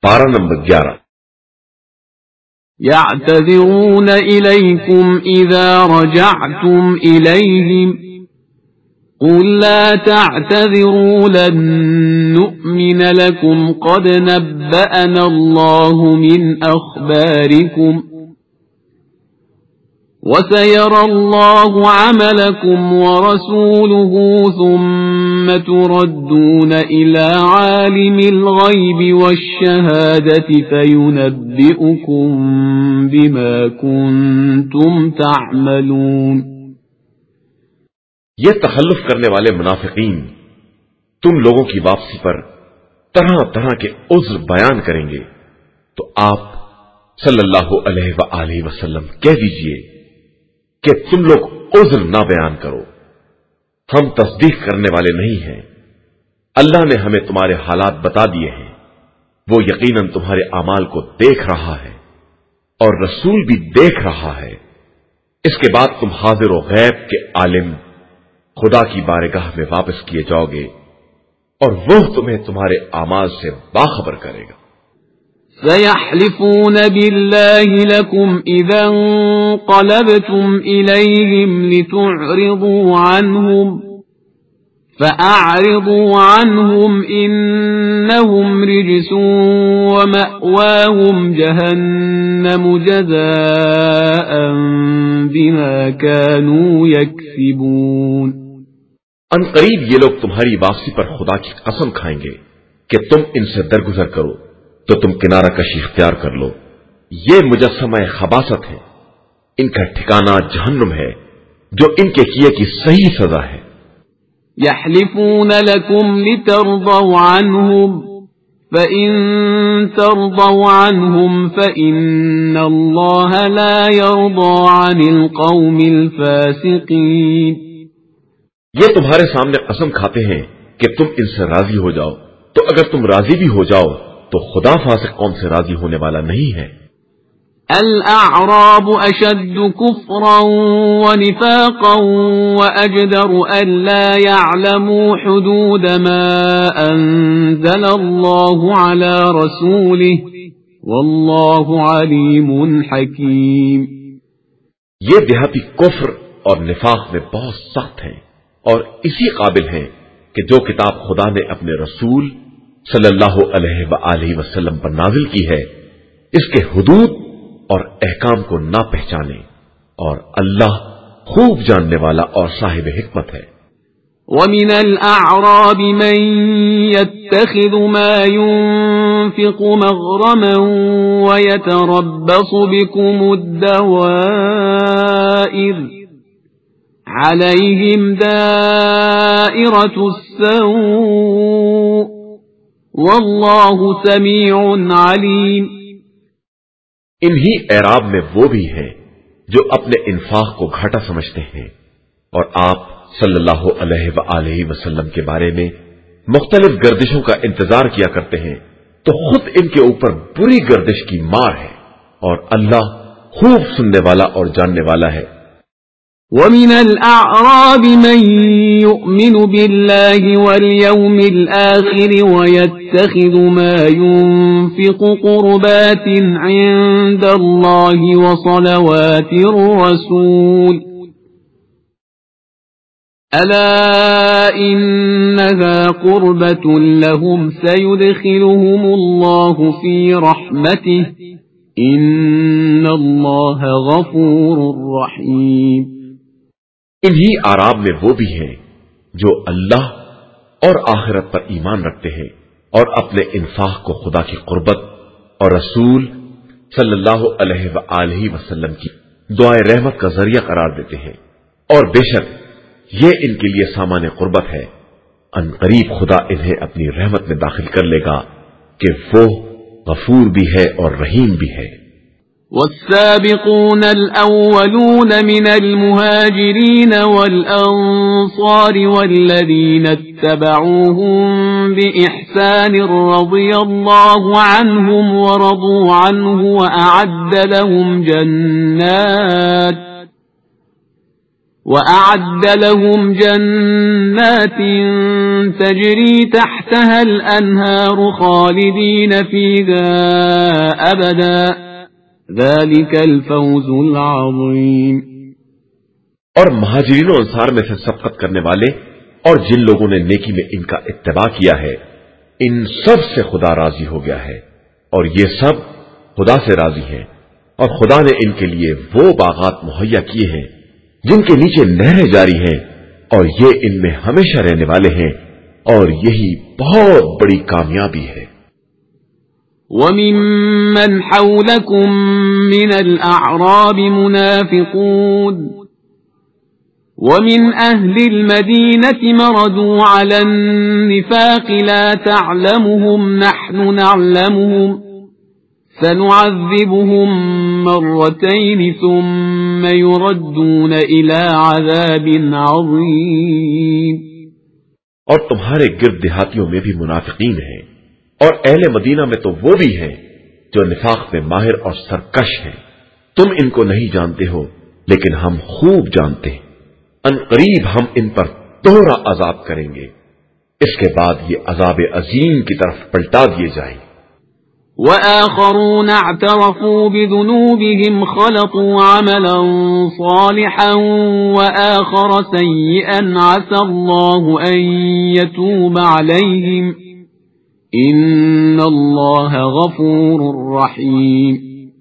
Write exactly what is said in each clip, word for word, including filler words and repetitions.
پارہ نمبر گیارہ. يعتذرون إليكم إذا رجعتم إليهم قل لا تعتذروا لن نؤمن لكم قد نبأنا الله من أخباركم وسيرى الله عملكم ورسوله ثم تردون إلى عالم الغيب والشهادة فينبئكم بما كنتم تعملون. یہ تخلف کرنے والے منافقین تم لوگوں کی واپسی پر طرح طرح کے عذر بیان کریں گے تو آپ صلی اللہ علیہ وآلہ وسلم کہہ دیجئے کہ تم لوگ عذر نہ بیان کرو، ہم تصدیق کرنے والے نہیں ہیں. اللہ نے ہمیں تمہارے حالات بتا دیے ہیں، وہ یقیناً تمہارے اعمال کو دیکھ رہا ہے اور رسول بھی دیکھ رہا ہے. اس کے بعد تم حاضر و غیب کے عالم خدا کی بارگاہ میں واپس کیے جاؤ گے اور وہ تمہیں تمہارے اعمال سے باخبر کرے گا. سيحلفون بالله لكم إذا انقلبتم إليهم لتعرضوا عنهم فأعرضوا عنهم إنهم رجس ومأواهم جهنم جزاء بما كانوا يكسبون. ان قریب یہ لوگ تمہاری واپسی پر خدا کی قسم کھائیں گے کہ تم ان سے درگزر کرو تو تم کنارہ کشی اختیار کر لو. یہ مجسمہ خباثت ہے، ان کا ٹھکانہ جہنم ہے جو ان کے کیے کی صحیح سزا ہے. يحلفون لكم لترضوا عنهم فإن ترضوا عنهم فإن الله لا يرضى عن القوم الفاسقين. یہ تمہارے سامنے قسم کھاتے ہیں کہ تم ان سے راضی ہو جاؤ، تو اگر تم راضی بھی ہو جاؤ تو خدا فاسق قوم سے راضی ہونے والا نہیں ہے. الأعراب أشد كفرا ونفاقا وأجدر ألا يعلموا حدود ما أنزل الله على رسوله والله عليم حكيم. یہ دیہاتی کفر اور نفاق میں بہت سخت ہیں اور اسی قابل ہیں کہ جو کتاب خدا نے اپنے رسول صلی اللہ علیہ وآلہ وسلم پر نازل کی ہے اس کے حدود اور احکام کو نہ پہچانے، اور اللہ خوب جاننے والا اور صاحب حکمت ہے. وَمِنَ الْأَعْرَابِ مَن يَتَّخِذُ مَا يُنفِقُ مَغْرَمًا وَيَتَرَبَّصُ بِكُمُ الدَّوَائِرَ عَلَيْهِمْ دَائِرَةُ السَّوْءِ وَاللَّهُ سَمِيعٌ عَلِيمٌ. انہی اعراب میں وہ بھی ہیں جو اپنے انفاق کو گھاٹا سمجھتے ہیں اور آپ صلی اللہ علیہ وآلہ وسلم کے بارے میں مختلف گردشوں کا انتظار کیا کرتے ہیں تو خود ان کے اوپر بری گردش کی مار ہے اور اللہ خوب سننے والا اور جاننے والا ہے. وَمِنَ الْأَعْرَابِ مَن يُؤْمِنُ بِاللَّهِ وَالْيَوْمِ الْآخِرِ وَيَتَّخِذُ مَا يُنفِقُ قُرُبَاتٍ عِندَ اللَّهِ وَصَلَوَاتِ الرَّسُولِ أَلَا إِنَّهَا قُرْبَةٌ لَهُمْ سَيُدْخِلُهُمُ اللَّهُ فِي رَحْمَتِهِ إِنَّ اللَّهَ غَفُورٌ رَّحِيمٌ. انہی اعراب میں وہ بھی ہیں جو اللہ اور آخرت پر ایمان رکھتے ہیں اور اپنے انفاق کو خدا کی قربت اور رسول صلی اللہ علیہ وآلہ وسلم کی دعائے رحمت کا ذریعہ قرار دیتے ہیں، اور بے شک یہ ان کے لیے سامان قربت ہے. ان قریب خدا انہیں اپنی رحمت میں داخل کر لے گا کہ وہ غفور بھی ہے اور رحیم بھی ہے. والسابقون الأولون من المهاجرين والأنصار والذين اتبعوهم بإحسان رضي الله عنهم ورضوا عنه وأعد لهم جنات وأعد لهم جنات تجري تحتها الأنهار خالدين فيها أبدا ذلك الفوز العظيم۔ اور مہاجرین و انصار میں سے سبقت کرنے والے اور جن لوگوں نے نیکی میں ان کا اتباع کیا ہے ان سب سے خدا راضی ہو گیا ہے، اور یہ سب خدا سے راضی ہیں، اور خدا نے ان کے لیے وہ باغات مہیا کیے ہیں جن کے نیچے نہریں جاری ہیں، اور یہ ان میں ہمیشہ رہنے والے ہیں، اور یہی بہت بڑی کامیابی ہے۔ وَمِمَّنْ حَوْلَكُمْ مِنَ الْأَعْرَابِ مُنَافِقُونَ وَمِنْ أَهْلِ الْمَدِينَةِ مَرَدُوا عَلَى النِّفَاقِ لَا تَعْلَمُهُمْ نَحْنُ نَعْلَمُهُمْ سنعذبهم مرتين ثم يردون إلى عذاب عظيم۔ اور تمہارے گرد دیہاتیوں میں بھی منافقین ہیں، اور اہل مدینہ میں تو وہ بھی ہیں جو نفاق میں ماہر اور سرکش ہیں۔ تم ان کو نہیں جانتے ہو لیکن ہم خوب جانتے ہیں، ان قریب ہم ان پر دوہرا عذاب کریں گے، اس کے بعد یہ عذاب عظیم کی طرف پلٹا دیے جائیں۔ وآخرون اعترفوا بذنوبهم خلطوا عملا صالحا وآخر سيئا عسى الله أن يتوب عليهم إن الله غفور رحيم۔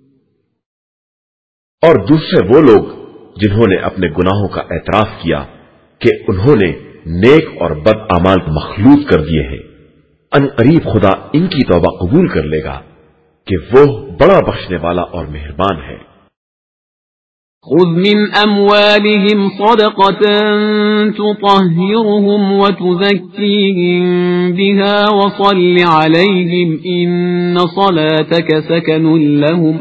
اور دوسرے وہ لوگ جنہوں نے اپنے گناہوں کا اعتراف کیا کہ انہوں نے نیک اور بد اعمال مخلوط کر دیے ہیں، ان قریب خدا ان کی توبہ قبول کر لے گا کہ وہ بڑا بخشنے والا اور مہربان ہے۔ خذ من اموالهم صدقة تطهرهم وتزكيهم بها وصل عليهم ان صلاتك سكن لهم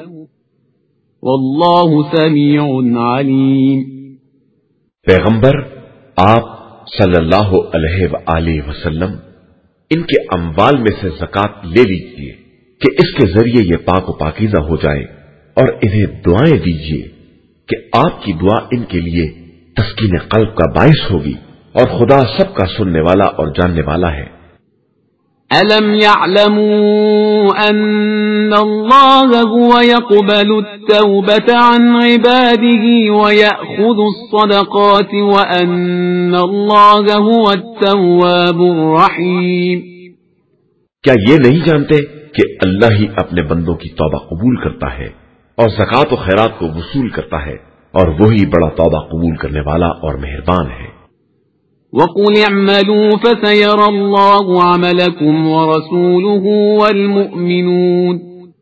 والله سميع عليم۔ پیغمبر آپ صلی اللہ علیہ وآلہ وسلم ان کے اموال میں سے زکات لے لیجیے کہ اس کے ذریعے یہ پاک و پاکیزہ ہو جائے، اور انہیں دعائیں دیجیے کہ آپ کی دعا ان کے لیے تسکین قلب کا باعث ہوگی، اور خدا سب کا سننے والا اور جاننے والا ہے۔ أَلَمْ يَعْلَمُوا أَنَّ اللَّهَ هُوَ يَقْبَلُ التَّوْبَةَ عَنْ عِبَادِهِ وَيَأْخُذُ الصَّدَقَاتِ وَأَنَّ اللَّهَ هُوَ التَّوَّابُ الرَّحِيمُ۔ کیا یہ نہیں جانتے کہ اللہ ہی اپنے بندوں کی توبہ قبول کرتا ہے اور زکوٰۃ و خیرات کو وصول کرتا ہے، اور وہی بڑا توبہ قبول کرنے والا اور مہربان ہے۔ وَقُلِ اعْمَلُوا فَسَيَرَى اللَّهُ عَمَلَكُمْ وَرَسُولُهُ وَالْمُؤْمِنُونَ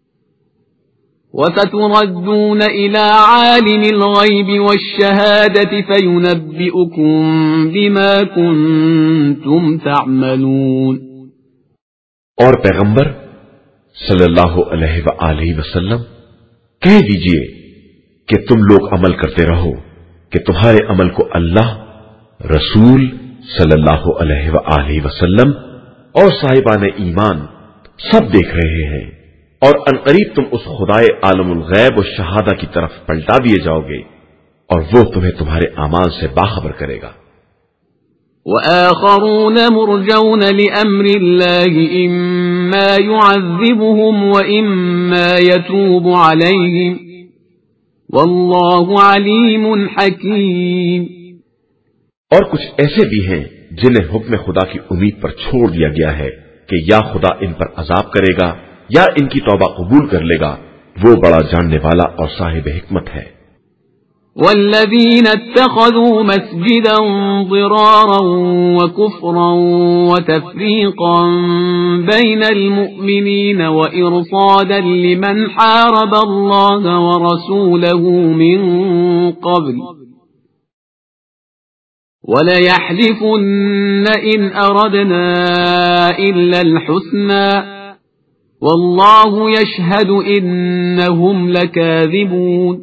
وَسَتُرَدُّونَ إِلَى عَالِمِ الْغَيْبِ وَالشَّهَادَةِ فَيُنَبِّئُكُم بِمَا كُنتُمْ تَعْمَلُونَ۔ اور پیغمبر صلی اللہ علیہ وآلہ وسلم کہہ دیجئے کہ تم لوگ عمل کرتے رہو کہ تمہارے عمل کو اللہ، رسول صلی اللہ علیہ وآلہ وسلم اور صاحبان ایمان سب دیکھ رہے ہیں، اور انقریب تم اس خدائے عالم الغیب و شہادہ کی طرف پلٹا دیے جاؤ گے، اور وہ تمہیں تمہارے اعمال سے باخبر کرے گا۔ وآخرون مرجون لأمر الله إما يعذبهم وإما يتوب عليهم والله عليم حكيم۔ اور کچھ ایسے بھی ہیں جنہیں حکم خدا کی امید پر چھوڑ دیا گیا ہے کہ یا خدا ان پر عذاب کرے گا یا ان کی توبہ قبول کر لے گا، وہ بڑا جاننے والا اور صاحب حکمت ہے۔ والذين اتخذوا مسجدا ضرارا وكفرا وتفريقا بين المؤمنين وإرصادا لمن حارب الله ورسوله من قبل وَلَيَحْلِفُنَّ إِنْ أَرَدْنَا إِلَّا الْحُسْنَى وَاللَّهُ يَشْهَدُ إِنَّهُمْ لَكَاذِبُونَ۔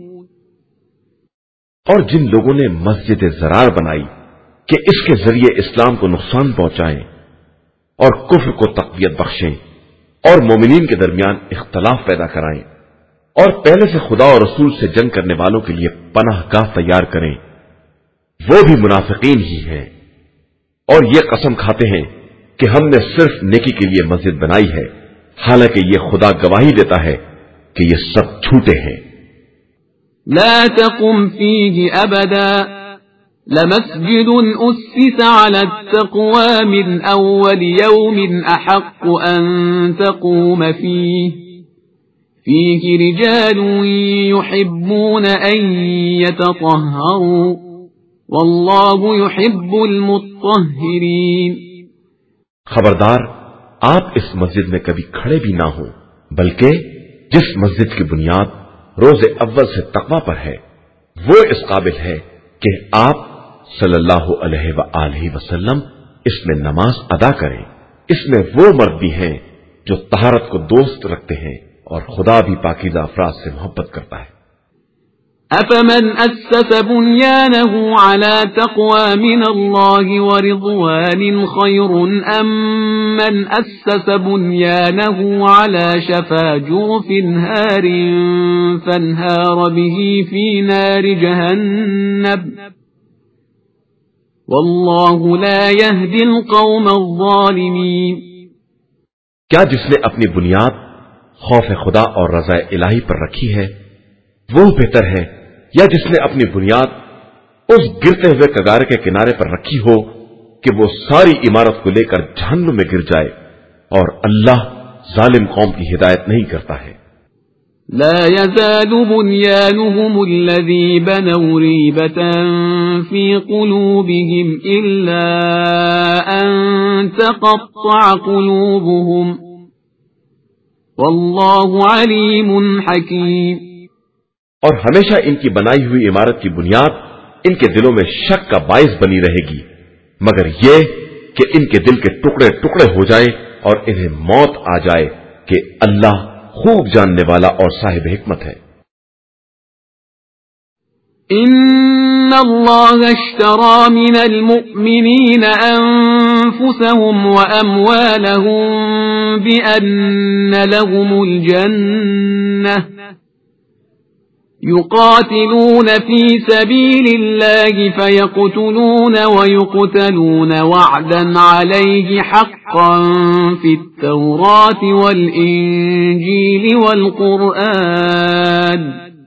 اور جن لوگوں نے مسجد زرار بنائی کہ اس کے ذریعے اسلام کو نقصان پہنچائیں اور کفر کو تقویت بخشیں اور مومنین کے درمیان اختلاف پیدا کرائیں، اور پہلے سے خدا اور رسول سے جنگ کرنے والوں کے لیے پناہ گاہ تیار کریں، وہ بھی منافقین ہی ہیں، اور یہ قسم کھاتے ہیں کہ ہم نے صرف نیکی کے لیے مسجد بنائی ہے، حالانکہ یہ خدا گواہی دیتا ہے کہ یہ سب جھوٹے ہیں۔ لا تقم فيه أبدا لمسجد أسس على التقوى من أول يوم أحق أن تقوم فيه فيه رجال يحبون أن يتطهروا والله يحب المطهرين۔ خبردار، آپ اس مسجد میں کبھی کھڑے بھی نہ ہوں، بلکہ جس مسجد کی بنیاد روز اول سے تقوی پر ہے وہ اس قابل ہے کہ آپ صلی اللہ علیہ وآلہ وسلم اس میں نماز ادا کریں۔ اس میں وہ مرد بھی ہیں جو طہارت کو دوست رکھتے ہیں اور خدا بھی پاکیزہ افراد سے محبت کرتا ہے۔ أفمن أسس بنيانه على تقوى من الله ورضوان خير أم من أسس بنيانه على شفا جرف هار فانهار به في نار جهنم والله لا يهدي القوم الظالمين۔ کیا جس نے اپنی بنیاد خوف خدا اور رضا الہی پر رکھی ہے وہ بہتر ہے، یا جس نے اپنی بنیاد اس گرتے ہوئے کگارے کے کنارے پر رکھی ہو کہ وہ ساری عمارت کو لے کر جہنم میں گر جائے، اور اللہ ظالم قوم کی ہدایت نہیں کرتا ہے۔ لا يزال بنيانهم الذي بنوا ريبة في قلوبهم إلا أن تقطع قلوبهم والله عليم حكيم۔ اور ہمیشہ ان کی بنائی ہوئی عمارت کی بنیاد ان کے دلوں میں شک کا باعث بنی رہے گی، مگر یہ کہ ان کے دل کے ٹکڑے ٹکڑے ہو جائیں اور انہیں موت آ جائے کہ اللہ خوب جاننے والا اور صاحب حکمت ہے۔ ان اللہ اشترى من المؤمنین انفسهم واموالهم بأن لهم الجنة يقاتلون في سبيل الله فيقتلون ويقتلون وعدا عليه حقا في التوراة والإنجيل والقرآن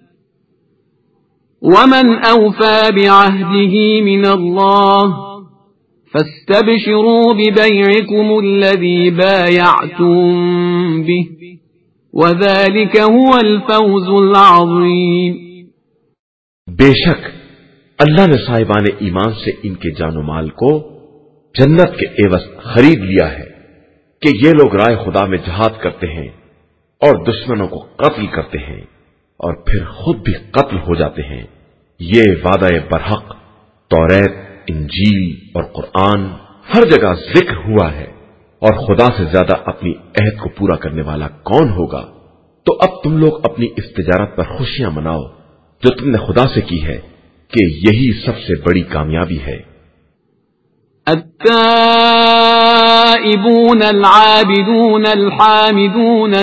ومن أوفى بعهده من الله فاستبشروا ببيعكم الذي بايعتم به وَذَلِكَ هُوَ الْفَوْزُ الْعَظِيمُ۔ بے شک اللہ نے صاحبان ایمان سے ان کے جان و مال کو جنت کے عوض خرید لیا ہے کہ یہ لوگ راہ خدا میں جہاد کرتے ہیں اور دشمنوں کو قتل کرتے ہیں اور پھر خود بھی قتل ہو جاتے ہیں۔ یہ وعدہ برحق توریت، انجیل اور قرآن ہر جگہ ذکر ہوا ہے، اور خدا سے زیادہ اپنی عہد کو پورا کرنے والا کون ہوگا؟ تو اب تم لوگ اپنی اس تجارت پر خوشیاں مناؤ جو تم نے خدا سے کی ہے کہ یہی سب سے بڑی کامیابی ہے۔ التائبون العابدون الحامدون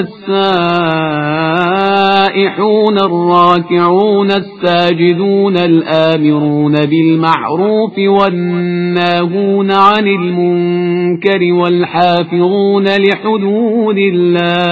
السائحون الراكعون الساجدون الآمرون بالمعروف والناهون عن المنكر والحافظون لحدود الله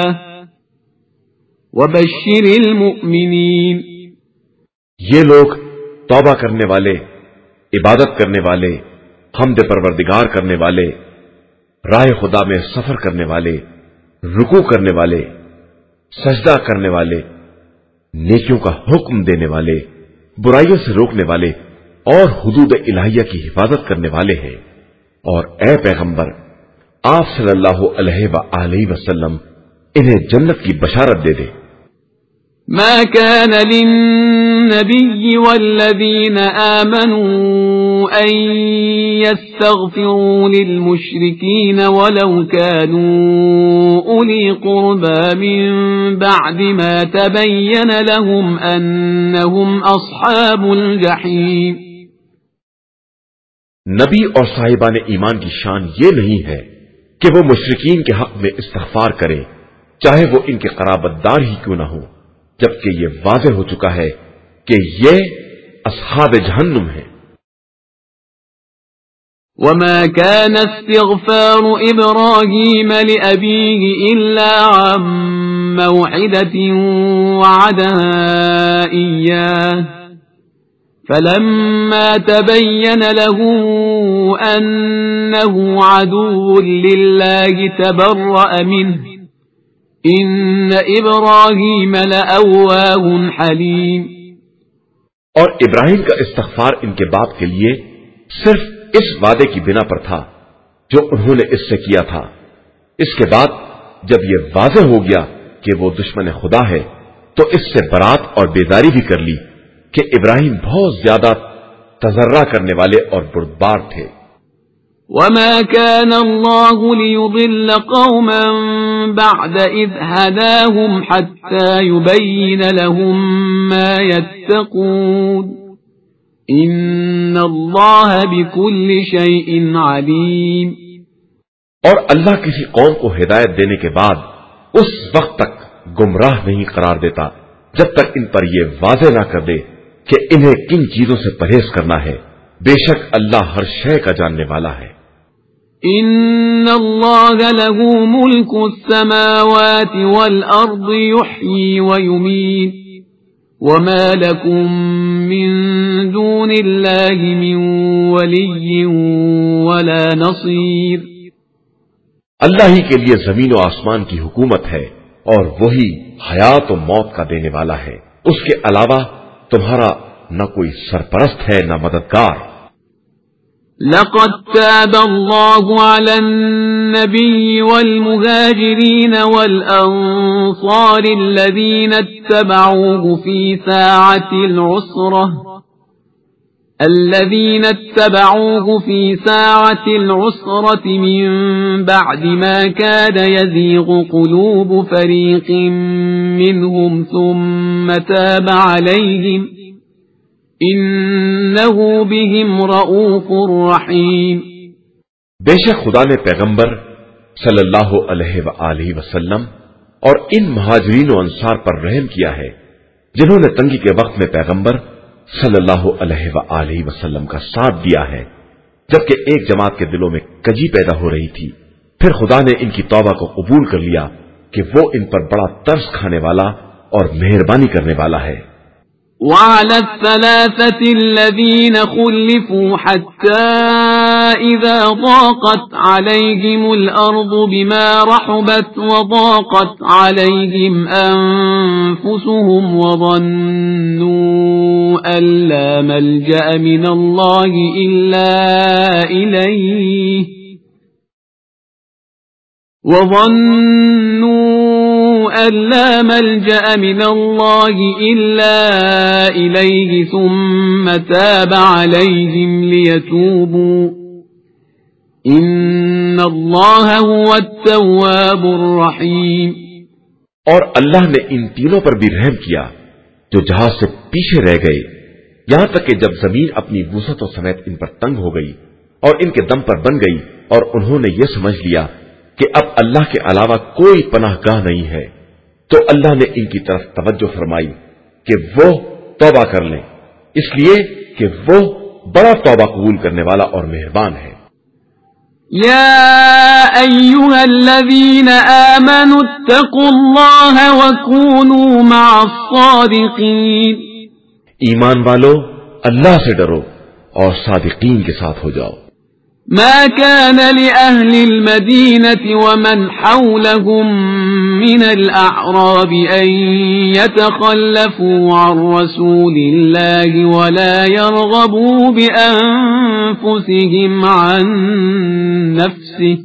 وبشر المؤمنين۔ یہ لوگ توبہ کرنے والے، عبادت کرنے والے، حمد پروردگار کرنے والے، راہ خدا میں سفر کرنے والے، رکوع کرنے والے، سجدہ کرنے والے، نیکیوں کا حکم دینے والے، برائیوں سے روکنے والے اور حدود الہیہ کی حفاظت کرنے والے ہیں۔ اور اے پیغمبر، آپ صلی اللہ علیہ وآلہ وسلم انہیں جنت کی بشارت دے دیں۔ ما كان للنبي والذين آمنوا أن يستغفروا للمشركين ولو كانوا أولي قربى من بعد ما تبين لهم أنهم أصحاب الجحيم۔ نبی اور صاحبان ایمان کی شان یہ نہیں ہے کہ وہ مشرکین کے حق میں استغفار کریں چاہے وہ ان کے قرابت دار ہی کیوں نہ ہو، جبکہ یہ واضح ہو چکا ہے کہ یہ اصحاب جہنم ہیں۔ وما كان استغفار إبراهيم لأبيه إلا عن موعدة وعدها إياه فلما تبين له أنه عدو لله تبرأ منه إن إبراهيم لأواه حليم. اور ابراہیم کا استغفار ان کے باپ کے لیے صرف اس وعدے کی بنا پر تھا جو انہوں نے اس سے کیا تھا. اس کے بعد جب یہ واضح ہو گیا کہ وہ دشمن خدا ہے تو اس سے برات اور بیداری بھی کر لی کہ ابراہیم بہت زیادہ تضرع کرنے والے اور بردبار تھے. وما كان الله ليضل قوما بعد إذ هداهم حتى يبين لهم ما يتقون إن الله بكل شيء عليم. اور اللہ کسی قوم کو ہدایت دینے کے بعد اس وقت تک گمراہ نہیں قرار دیتا جب تک ان پر یہ واضح نہ کر دے کہ انہیں کن چیزوں سے پرہیز کرنا ہے. بے شک اللہ ہر شے کا جاننے والا ہے. ان اللہ له ملک السماوات والارض يحيي ويميت وما لكم من دون الله من ولي ولا نصير. اللہ ہی کے لیے زمین و آسمان کی حکومت ہے اور وہی حیات و موت کا دینے والا ہے. اس کے علاوہ تمہارا نہ کوئی سرپرست ہے نہ مددگار. لقد تاب الله على النبي والمهاجرين والأنصار الذين اتبعوه في ساعة العسرة الذين اتبعوه في ساعة العسرة من بعد ما كاد يزيغ قلوب فريق منهم ثم تاب عليهم انه بهم رؤوف رحیم. بے شک خدا نے پیغمبر صلی اللہ علیہ وآلہ وسلم اور ان مہاجرین و انصار پر رحم کیا ہے جنہوں نے تنگی کے وقت میں پیغمبر صلی اللہ علیہ وآلہ وسلم کا ساتھ دیا ہے جبکہ ایک جماعت کے دلوں میں کجی پیدا ہو رہی تھی. پھر خدا نے ان کی توبہ کو قبول کر لیا کہ وہ ان پر بڑا ترس کھانے والا اور مہربانی کرنے والا ہے. وعلى الثلاثة الذين خلفوا حتى إذا ضاقت عليهم الأرض بما رحبت وضاقت عليهم أنفسهم وظنوا أن لا ملجأ من الله إلا إليه وظنوا أن لا ملجأ من الله إلا إليه ثم تاب عليهم ليتوبوا إن الله هو التواب الرحيم. اور اللہ نے ان تینوں پر بھی رحم کیا جو جہاز سے پیچھے رہ گئے یہاں تک کہ جب زمین اپنی وسعتوں سمیت ان پر تنگ ہو گئی اور ان کے دم پر بن گئی اور انہوں نے یہ سمجھ لیا کہ اب اللہ کے علاوہ کوئی پناہ گاہ نہیں ہے تو اللہ نے ان کی طرف توجہ فرمائی کہ وہ توبہ کر لیں اس لیے کہ وہ بڑا توبہ قبول کرنے والا اور مہربان ہے. یا ایھا الذین آمنوا اتقوا اللہ وکونوا مع الصادقین. ایمان والو اللہ سے ڈرو اور صادقین کے ساتھ ہو جاؤ. ما كان لأهل المدينة ومن حولهم من الأعراب أن يتخلفوا عن رسول الله ولا يرغبوا بأنفسهم عن نفسه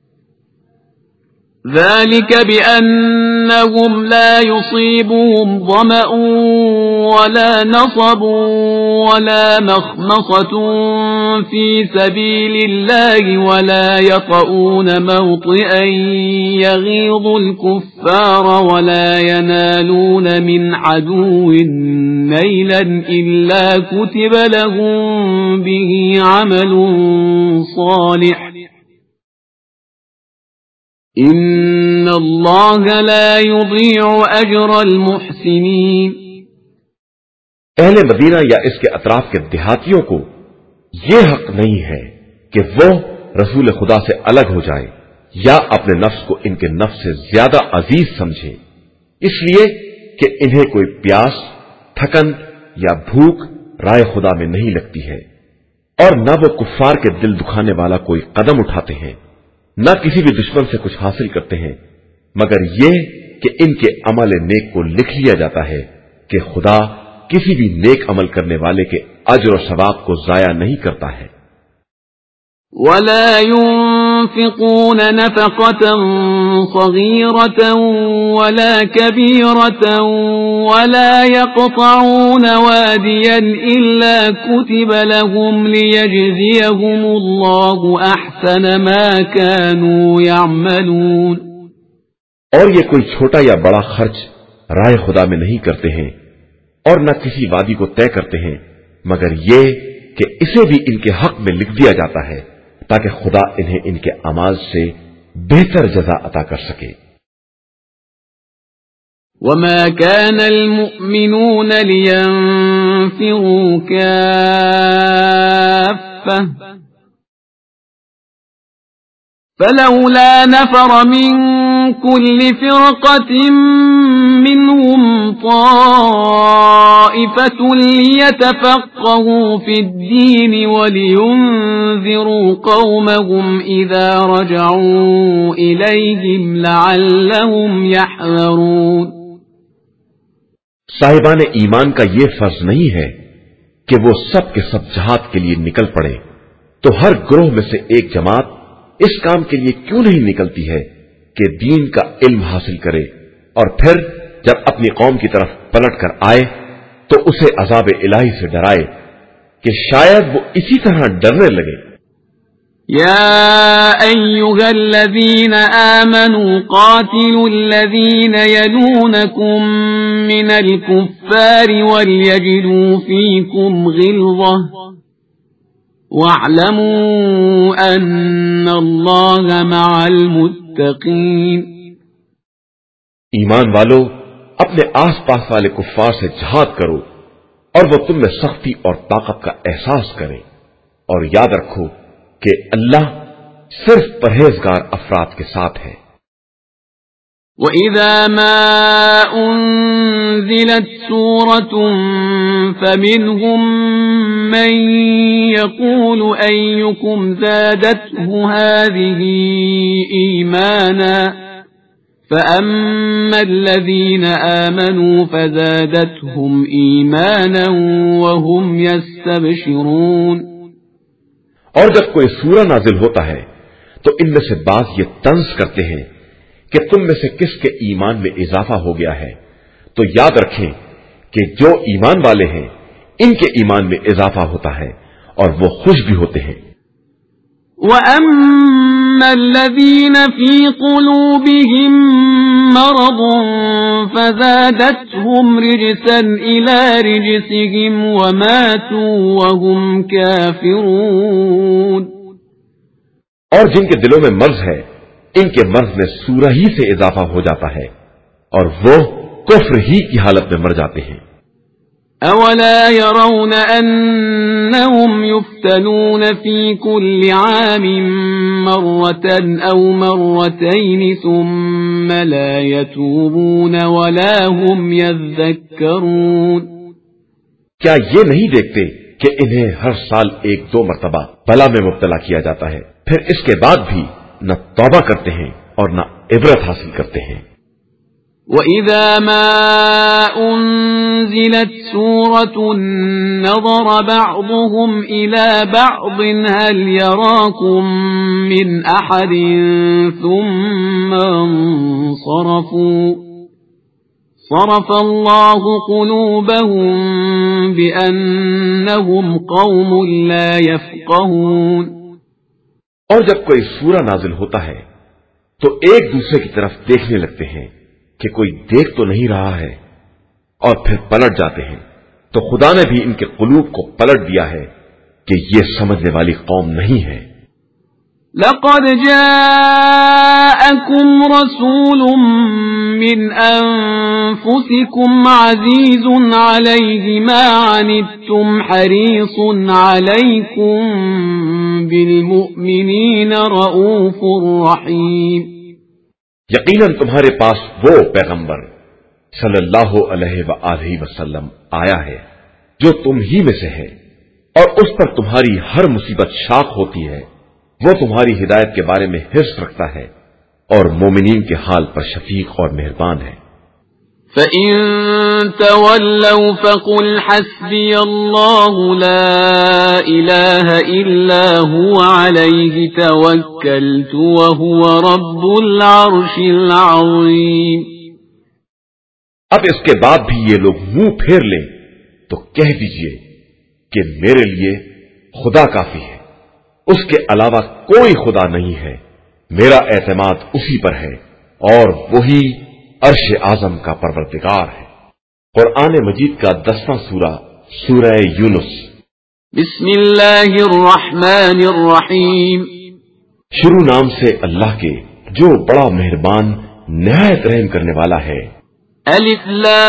ذلك بأنهم لا يصيبهم ظمأ ولا نصب ولا مخمصة في سبيل الله ولا يطؤون موطئا يغيظ الكفار ولا ينالون من عدو نيلا إلا كتب لهم به عمل صالح ان اللہ لا یضیع اجر المحسنین. اہل مدینہ یا اس کے اطراف کے دیہاتیوں کو یہ حق نہیں ہے کہ وہ رسول خدا سے الگ ہو جائیں یا اپنے نفس کو ان کے نفس سے زیادہ عزیز سمجھیں، اس لیے کہ انہیں کوئی پیاس، تھکن یا بھوک رائے خدا میں نہیں لگتی ہے، اور نہ وہ کفار کے دل دکھانے والا کوئی قدم اٹھاتے ہیں، نہ کسی بھی دشمن سے کچھ حاصل کرتے ہیں، مگر یہ کہ ان کے عمل نیک کو لکھ لیا جاتا ہے کہ خدا کسی بھی نیک عمل کرنے والے کے اجر و ثواب کو ضائع نہیں کرتا ہے۔ ولا ينفقون نفقة صغيرة ولا كبيرة ولا يقطعون واديا إلا كتب لهم ليجزيهم الله أحسن ما كانوا يعملون۔ اور یہ کوئی چھوٹا یا بڑا خرچ رائے خدا میں نہیں کرتے ہیں اور نہ کسی وادی کو طے کرتے ہیں، مگر یہ کہ اسے بھی ان کے حق میں لکھ دیا جاتا ہے تاکہ خدا انہیں ان کے اعمال سے بہتر جزا عطا کر سکے۔ وما كان المؤمنون لينفروا كافة فلولا نفر من كل فرقة منهم طائفة ليتفقهوا في الدين ولينذروا قومهم إذا رجعوا إليهم لعلهم يحذرون۔ صاحبان ایمان کا یہ فرض نہیں ہے کہ وہ سب کے سب جہاد کے لیے نکل پڑے، تو ہر گروہ میں سے ایک جماعت اس کام کے لیے کیوں نہیں نکلتی ہے کہ دین کا علم حاصل کرے، اور پھر جب اپنی قوم کی طرف پلٹ کر آئے تو اسے عذاب الہی سے ڈرائے کہ شاید وہ اسی طرح ڈرنے لگے۔ یا ایھا الذین آمنوا قاتلوا الذین یلونکم من الکفار ولیجدوا فیکم غلظہ وَاعْلَمُوا أَنَّ اللَّهَ مَعَ الْمُتَّقِينَ۔ ایمان والو، اپنے آس پاس والے کفار سے جہاد کرو اور وہ تم میں سختی اور طاقت کا احساس کریں، اور یاد رکھو کہ اللہ صرف پرہیزگار افراد کے ساتھ ہے۔ وَإِذَا مَا أُنزِلَتْ سُورَةٌ فَمِنْهُمْ مَنْ يَقُولُ أَيُّكُمْ زَادَتْهُ هَذِهِ إِيمَانًا فَأَمَّا الَّذِينَ آمَنُوا فَزَادَتْهُمْ إِيمَانًا وَهُمْ يَسْتَبْشِرُونَ۔ اور جب کوئی سورہ نازل ہوتا ہے تو ان میں سے بعض یہ طنز کرتے ہیں کہ تم میں سے کس کے ایمان میں اضافہ ہو گیا ہے، تو یاد رکھیں کہ جو ایمان والے ہیں ان کے ایمان میں اضافہ ہوتا ہے اور وہ خوش بھی ہوتے ہیں۔ وَأَمَّا الَّذِينَ فِي قُلُوبِهِم مَّرَضٌ فَزَادَتْهُمْ رِجْسًا إِلَى رِجْسِهِمْ وَمَاتُوا وَهُمْ كَافِرُونَ۔ اور جن کے دلوں میں مرض ہے ان کے مرض میں سورہ ہی سے اضافہ ہو جاتا ہے اور وہ کفر ہی کی حالت میں مر جاتے ہیں۔ أَوَلَا يَرَوْنَ أَنَّهُمْ يُفْتَنُونَ فِي كُلِّ عَامٍ مَرَّةً أَوْ مَرَّتَيْنِ ثُمَّ لَا يَتُوبُونَ وَلَا هُمْ يَذَّكَّرُونَ۔ کیا یہ نہیں دیکھتے کہ انہیں ہر سال ایک دو مرتبہ بلا میں مبتلا کیا جاتا ہے، پھر اس کے بعد بھی نہ توبہ کرتے ہیں اور نہ عبرت حاصل کرتے ہیں۔ وَإِذَا مَا أُنزِلَتْ سُورَةٌ نَظَرَ بَعْضُهُمْ إِلَى بَعْضٍ هَلْ يَرَاكُمْ مِنْ أَحَدٍ ثُمَّ انصَرَفُوا صَرَفَ اللَّهُ قُلُوبَهُم بِأَنَّهُمْ قَوْمٌ لَا يَفْقَهُونَ۔ اور جب کوئی سورہ نازل ہوتا ہے تو ایک دوسرے کی طرف دیکھنے لگتے ہیں کہ کوئی دیکھ تو نہیں رہا ہے، اور پھر پلٹ جاتے ہیں تو خدا نے بھی ان کے قلوب کو پلٹ دیا ہے کہ یہ سمجھنے والی قوم نہیں ہے۔ لَقَدْ جَاءَكُمْ رَسُولٌ مِّنْ أَنفُسِكُمْ عَزِيزٌ عَلَيْهِ مَا عَنِتُّمْ حَرِيصٌ عَلَيْكُمْ بالمؤمنین رؤوف رحیم۔ یقیناً تمہارے پاس وہ پیغمبر صلی اللہ علیہ وآلہ وسلم آیا ہے جو تم ہی میں سے ہے، اور اس پر تمہاری ہر مصیبت شاق ہوتی ہے۔ وہ تمہاری ہدایت کے بارے میں حرص رکھتا ہے اور مومنین کے حال پر شفیق اور مہربان ہے۔ فَإِن تَوَلَّوْا فَقُلْ حَسْبِيَ اللَّهُ لَا إِلَٰهَ إِلَّا هُوَ عَلَيْهِ تَوَكَّلْتُ وَهُوَ رَبُّ الْعَرْشِ الْعَظِيمِ۔ اب اس کے بعد بھی یہ لوگ منہ پھیر لیں تو کہہ دیجئے کہ میرے لیے خدا کافی ہے، اس کے علاوہ کوئی خدا نہیں ہے، میرا اعتماد اسی پر ہے اور وہی عرش اعظم کا پروردگار ہے۔ قرآن مجید کا دسواں سورہ سورہ یونس۔ بسم اللہ الرحمن الرحیم۔ شروع نام سے اللہ کے جو بڑا مہربان نہایت رحم کرنے والا ہے۔ الف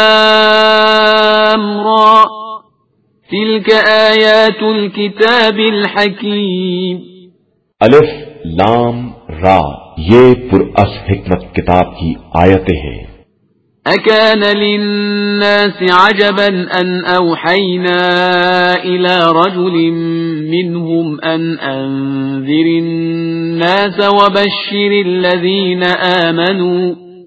لام را تلک آیات الکتاب الحکیم۔ الف لام را یہ پراس حکمت کتاب کی آیتیں ہیں۔ اکان للناس عجبا ان اوحینا الى رجل منهم ان انذر الناس وبشر الذین آمنوا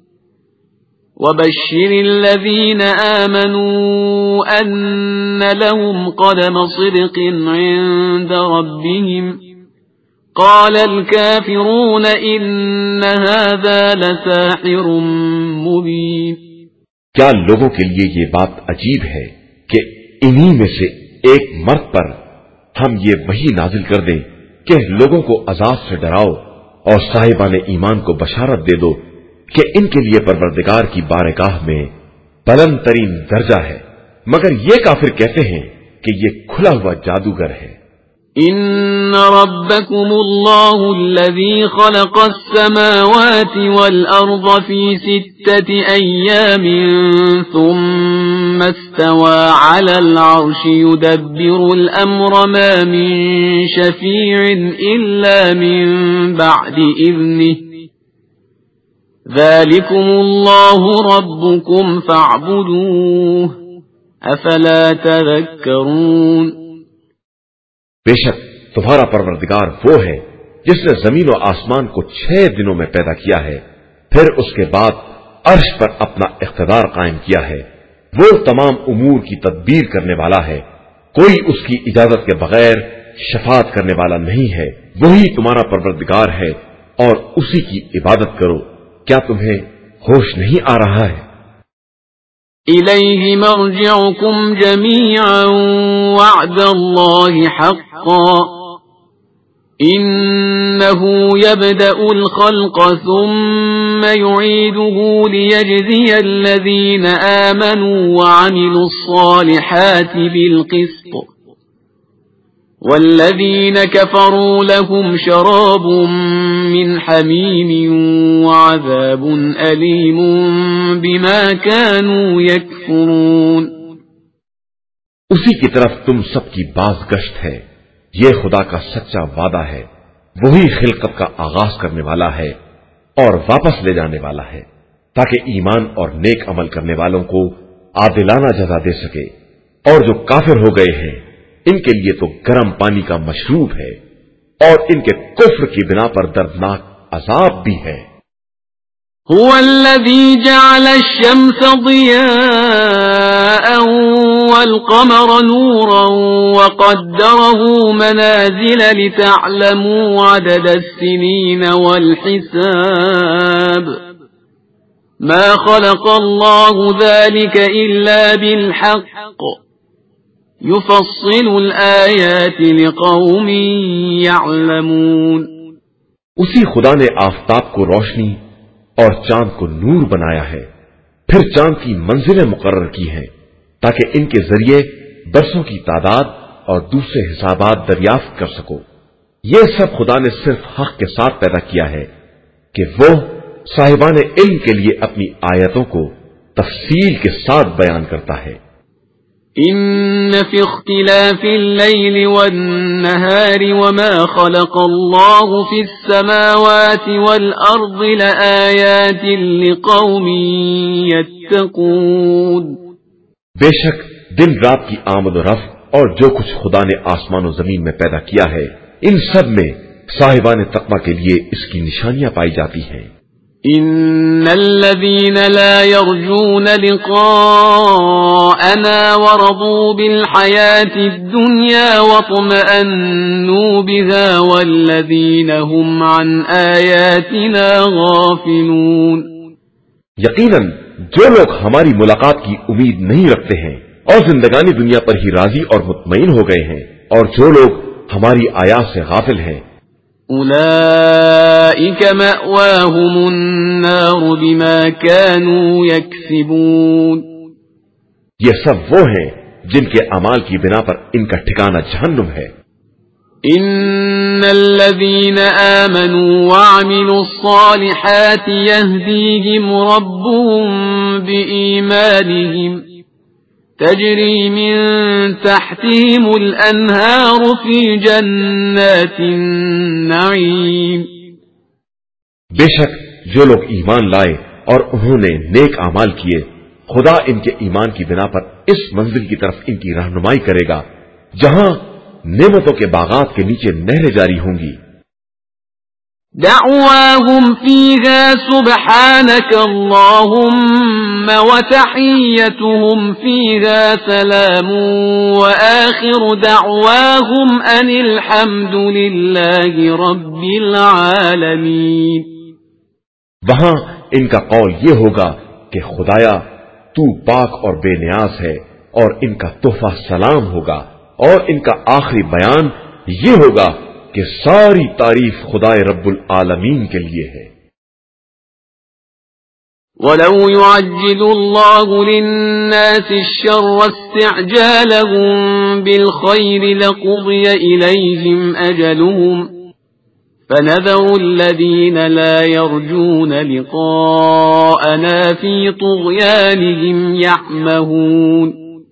وبشر الذين آمنوا أن لهم قدم صدق عند ربهم قال الكافرون إن هذا لساحر مبين۔ کیا لوگوں کے لیے یہ بات عجیب ہے کہ انہی میں سے ایک مرد پر ہم یہ وحی نازل کر دیں کہ لوگوں کو عذاب سے ڈراؤ اور صاحبان ایمان کو بشارت دے دو کہ ان کے لیے پروردگار کی بارگاہ میں بلند ترین درجہ ہے، مگر یہ کافر کہتے ہیں کہ یہ کھلا ہوا جادوگر ہے۔ ان ربکم اللہ الذی خلق السماوات والارض فی ستة ایام ثم استوى على العرش يدبر الامر ما من شفیع الا من بعد اذنه ذلكم الله ربكم فاعبدوه افلا تذكرون۔ بے شک تمہارا پروردگار وہ ہے جس نے زمین و آسمان کو چھ دنوں میں پیدا کیا ہے، پھر اس کے بعد عرش پر اپنا اقتدار قائم کیا ہے۔ وہ تمام امور کی تدبیر کرنے والا ہے، کوئی اس کی اجازت کے بغیر شفاعت کرنے والا نہیں ہے۔ وہی تمہارا پروردگار ہے اور اسی کی عبادت کرو۔ کیا تمہیں ہوش نہیں آ رہا ہے؟ الیہ مرجعکم جمیعا وعد اللہ حقا انه يبدأ الخلق ثم يعيده ليجزي الذين آمنوا وعملوا الصالحات بالقسط والذين كفروا لهم شراب من حميم وعذاب أليم بما كانوا يكفرون۔ اسی کی طرف تم سب کی باز گشت ہے، یہ خدا کا سچا وعدہ ہے، وہی خلقت کا آغاز کرنے والا ہے اور واپس لے جانے والا ہے، تاکہ ایمان اور نیک عمل کرنے والوں کو عادلانہ جزا دے سکے، اور جو کافر ہو گئے ہیں ان کے لیے تو گرم پانی کا مشروب ہے اور ان کے کفر کی بنا پر دردناک عذاب بھی ہے۔ هو الذي جعل الشمس ضياء والقمر نورا وقدره منازل لتعلموا عدد السنين والحساب ما خلق الله ذلك إلا بالحق يفصل الآيات لقوم يعلمون۔ اسی خدا نے آفتاب کو روشنی اور چاند کو نور بنایا ہے، پھر چاند کی منزلیں مقرر کی ہیں تاکہ ان کے ذریعے برسوں کی تعداد اور دوسرے حسابات دریافت کر سکو۔ یہ سب خدا نے صرف حق کے ساتھ پیدا کیا ہے کہ وہ صاحبان علم کے لیے اپنی آیتوں کو تفصیل کے ساتھ بیان کرتا ہے۔ إن في اختلاف الليل والنهار وما خلق الله في السماوات والأرض لآيات لقوم يتقون. بے شک دن رات کی آمد و رفع اور جو کچھ خدا نے آسمان و زمین میں پیدا کیا ہے ان سب میں صاحبان تقوی کے لیے اس کی نشانیاں پائی جاتی ہیں. إن الذين لا يرجون لقاءنا ورضوا بالحياة الدنيا واطمأنوا بها والذين هم عن آياتنا غافلون. یقیناً جو لوگ ہماری ملاقات کی امید نہیں رکھتے ہیں اور زندگانی دنیا پر ہی راضی اور مطمئن ہو گئے ہیں اور جو لوگ ہماری آیات سے غافل ہیں أولئك مأواهم النار بما كانوا يكسبون. یہ سب وہ ہیں جن کے اعمال کی بنا پر ان کا ٹھکانہ جہنم ہے. إن الذين آمنوا وعملوا الصالحات يهديهم ربهم بإيمانهم تجري من تحتهم الأنهار في جنات النعيم. بے شک جو لوگ ایمان لائے اور انہوں نے نیک اعمال کیے خدا ان کے ایمان کی بنا پر اس منزل کی طرف ان کی رہنمائی کرے گا جہاں نعمتوں کے باغات کے نیچے نہریں جاری ہوں گی. دعواهم فيها سبحانك اللهم وتحيتهم فيها سلام وآخر دعواهم أن الحمد لله رب العالمين. وہاں ان کا قول یہ ہوگا کہ خدایا تو پاک اور بے نیاز ہے اور ان کا تحفہ سلام ہوگا اور ان کا آخری بیان یہ ہوگا کہ ساری تعریف خدائے رب العالمین کے لیے ہے. وَلَوْ يُعَجِّلُ اللَّهُ لِلنَّاسِ الشَّرَّ اسْتِعْجَالَهُم بِالْخَيْرِ لَقُضِيَ إِلَيْهِمْ أَجَلُهُمْ فَنَذَرُ الَّذِينَ لَا يَرْجُونَ لِقَاءَنَا فِي طُغْيَانِهِمْ يَعْمَهُونَ.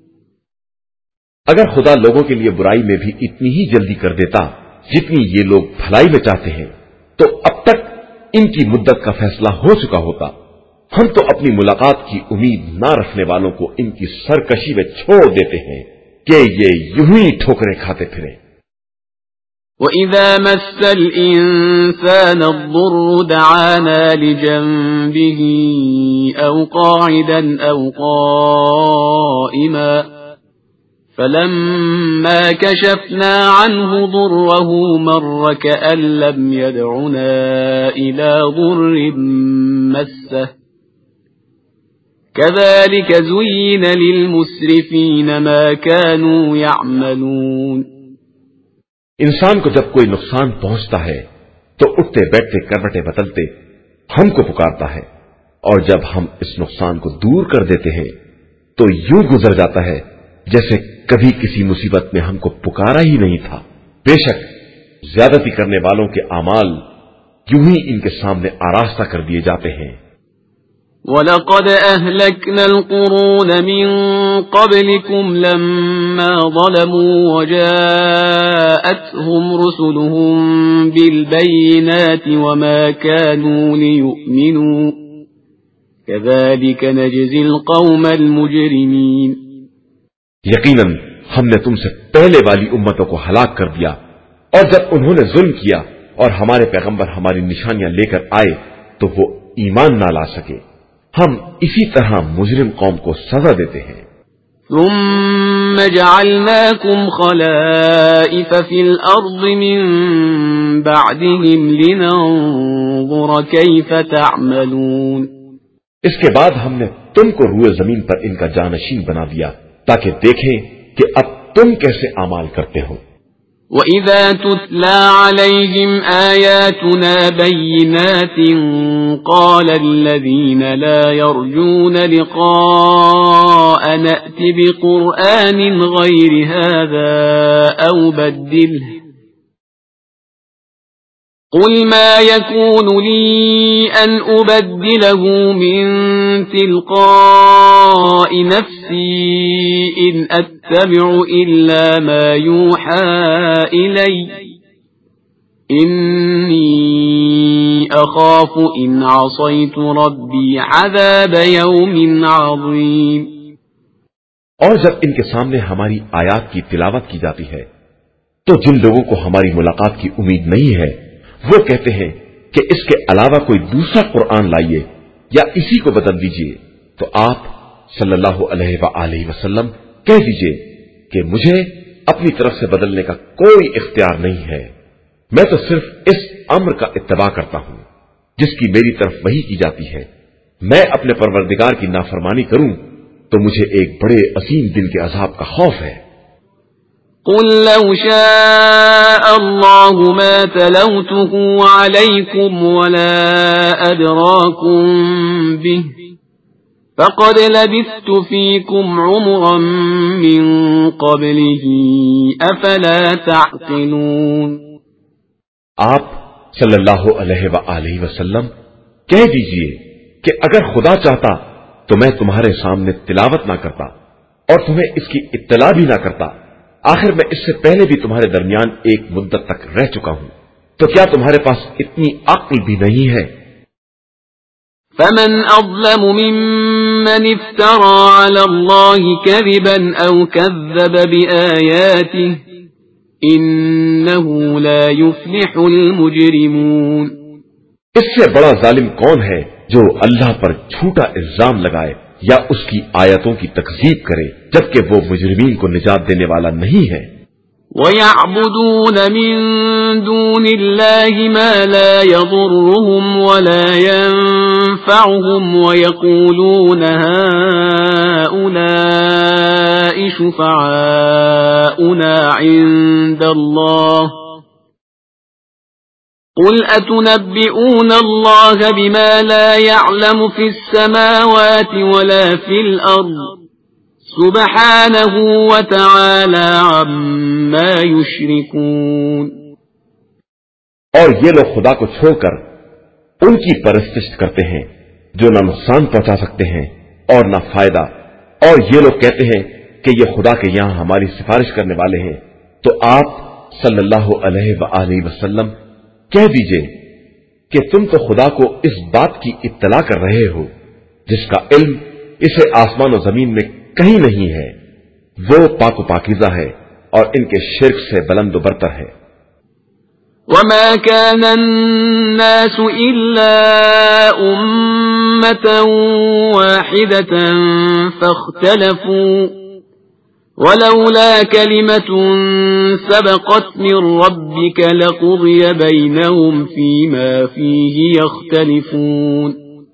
اگر خدا لوگوں کے لیے برائی میں بھی اتنی ہی جلدی کر دیتا جتنی یہ لوگ بھلائی میں چاہتے ہیں تو اب تک ان کی مدت کا فیصلہ ہو چکا ہوتا. ہم تو اپنی ملاقات کی امید نہ رکھنے والوں کو ان کی سرکشی میں چھوڑ دیتے ہیں کہ یہ یوں ہی ٹھوکریں کھاتے پھریں. وَإِذَا مَسَّ الْإِنسَانَ الضُّرُّ دَعَانَا لِجَنبِهِ أَوْ قَاعِدًا أَوْ قَائِمًا فَلَمَّا كَشَفْنَا عَنْهُ ضُرَّهُ مَرَّ كَأَن لَّمْ يَدْعُنَا إِلَى ضُرٍّ مَّسَّهُ كَذَلِكَ زُيِّنَ لِلْمُسْرِفِينَ مَا كَانُوا يَعْمَلُونَ. انسان کو جب کوئی نقصان پہنچتا ہے تو اٹھتے بیٹھتے کروٹیں بدلتے ہم کو پکارتا ہے اور جب ہم اس نقصان کو دور کر دیتے ہیں تو یوں گزر جاتا ہے جیسے کبھی کسی مصیبت میں ہم کو پکارا ہی نہیں تھا. بے شک زیادتی کرنے والوں کے اعمال یوں ہی ان کے سامنے آراستہ کر دیے جاتے ہیں. وَلَقَدْ أَهْلَكْنَا الْقُرُونَ مِنْ قَبْلِكُمْ لَمَّا ظَلَمُوا وَجَاءَتْهُمْ رُسُلُهُم بِالْبَيِّنَاتِ وَمَا كَانُوا لِيُؤْمِنُوا كَذَلِكَ نَجْزِي الْقَوْمَ الْمُجْرِمِينَ. یقیناً ہم نے تم سے پہلے والی امتوں کو ہلاک کر دیا اور جب انہوں نے ظلم کیا اور ہمارے پیغمبر ہماری نشانیاں لے کر آئے تو وہ ایمان نہ لا سکے. ہم اسی طرح مجرم قوم کو سزا دیتے ہیں. ثم جعلناكم خلائف في الأرض من بعدهم لننظر كيف تعملون. اس کے بعد ہم نے تم کو روئے زمین پر ان کا جانشین بنا دیا تاکہ دیکھیں کہ اب تم کیسے اعمال کرتے ہو. وَإِذَا تُتْلَى عَلَيْهِمْ آيَاتُنَا بَيِّنَاتٍ قَالَ الَّذِينَ لَا يَرْجُونَ لِقَاءَنَا ائْتِ بِقُرْآنٍ غَيْرِ هَذَا أَوْ بَدِّلْهُ قُلْ مَا يَكُونُ لِي أَنْ أُبَدِّلَهُ مِنْ تِلْقَاءِ نَفْسِي إن أتبع إلا ما يوحى إلي إني أخاف إن عصيت ربي عذاب يوم عظيم۔ اور جب ان کے سامنے ہماری آیات کی تلاوت کی جاتی ہے تو جن لوگوں کو ہماری ملاقات کی امید نہیں ہے وہ کہتے ہیں کہ اس کے علاوہ کوئی دوسرا قرآن لائیے یا اسی کو بدل دیجیے، تو آپ صلی اللہ علیہ وآلہ وسلم کہہ دیجئے کہ مجھے اپنی طرف سے بدلنے کا کوئی اختیار نہیں ہے، میں تو صرف اس امر کا اتباع کرتا ہوں جس کی میری طرف وحی کی جاتی ہے۔ میں اپنے پروردگار کی نافرمانی کروں تو مجھے ایک بڑے عظیم دن کے عذاب کا خوف ہے۔ قل لو شاء الله ما تلوته عليكم ولا أدراكم به فقد لبثت فيكم عمرا من قبله أفلا تعقلون۔ آپ صلی اللہ علیہ وآلہ وسلم کہہ دیجئے کہ اگر خدا چاہتا تو میں تمہارے سامنے تلاوت نہ کرتا اور تمہیں اس کی اطلاع بھی نہ کرتا، آخر میں اس سے پہلے بھی تمہارے درمیان ایک مدت تک رہ چکا ہوں، تو کیا تمہارے پاس اتنی عقل بھی نہیں ہے؟ فمن أظلم ممن افترى على الله كذبا أو كذب بآياته إنه لا يفلح المجرمون۔ اس سے بڑا ظالم کون ہے جو اللہ پر جھوٹا الزام لگائے یا اس کی آیتوں کی تکذیب کرے جبکہ وہ مجرمین کو نجات دینے والا نہیں ہے۔ وَيَعْبُدُونَ مِن دُونِ اللَّهِ مَا لَا يَضُرُّهُمْ وَلَا يَنفَعُهُمْ وَيَقُولُونَ هَؤُلَاءِ شُفَعَاؤُنَا عِندَ اللَّهِ قُلْ أَتُنَبِّئُونَ اللَّهَ بِمَا لَا يَعْلَمُ فِي السَّمَاوَاتِ وَلَا فِي الْأَرْضِ سبحانه وتعالى عما يشركون۔ اور یہ لوگ خدا کو چھوڑ کر ان کی پرستش کرتے ہیں جو نہ نقصان پہنچا سکتے ہیں اور نہ فائدہ، اور یہ لوگ کہتے ہیں کہ یہ خدا کے یہاں ہماری سفارش کرنے والے ہیں، تو آپ صلی اللہ علیہ وآلہ وسلم کہہ دیجئے کہ تم تو خدا کو اس بات کی اطلاع کر رہے ہو جس کا علم اسے آسمان و زمین میں کہیں نہیں ہے، وہ پاک و پاکیزہ ہے اور ان کے شرک سے بلند و برتر ہے۔ وَمَا كَانَ النَّاسُ إِلَّا أُمَّةً وَاحِدَةً فَاخْتَلَفُوا وَلَوْلَا كَلِمَةٌ سَبَقَتْ مِنْ رَبِّكَ لَقُضِيَ بَيْنَهُمْ فِيمَا فِيهِ يَخْتَلِفُونَ۔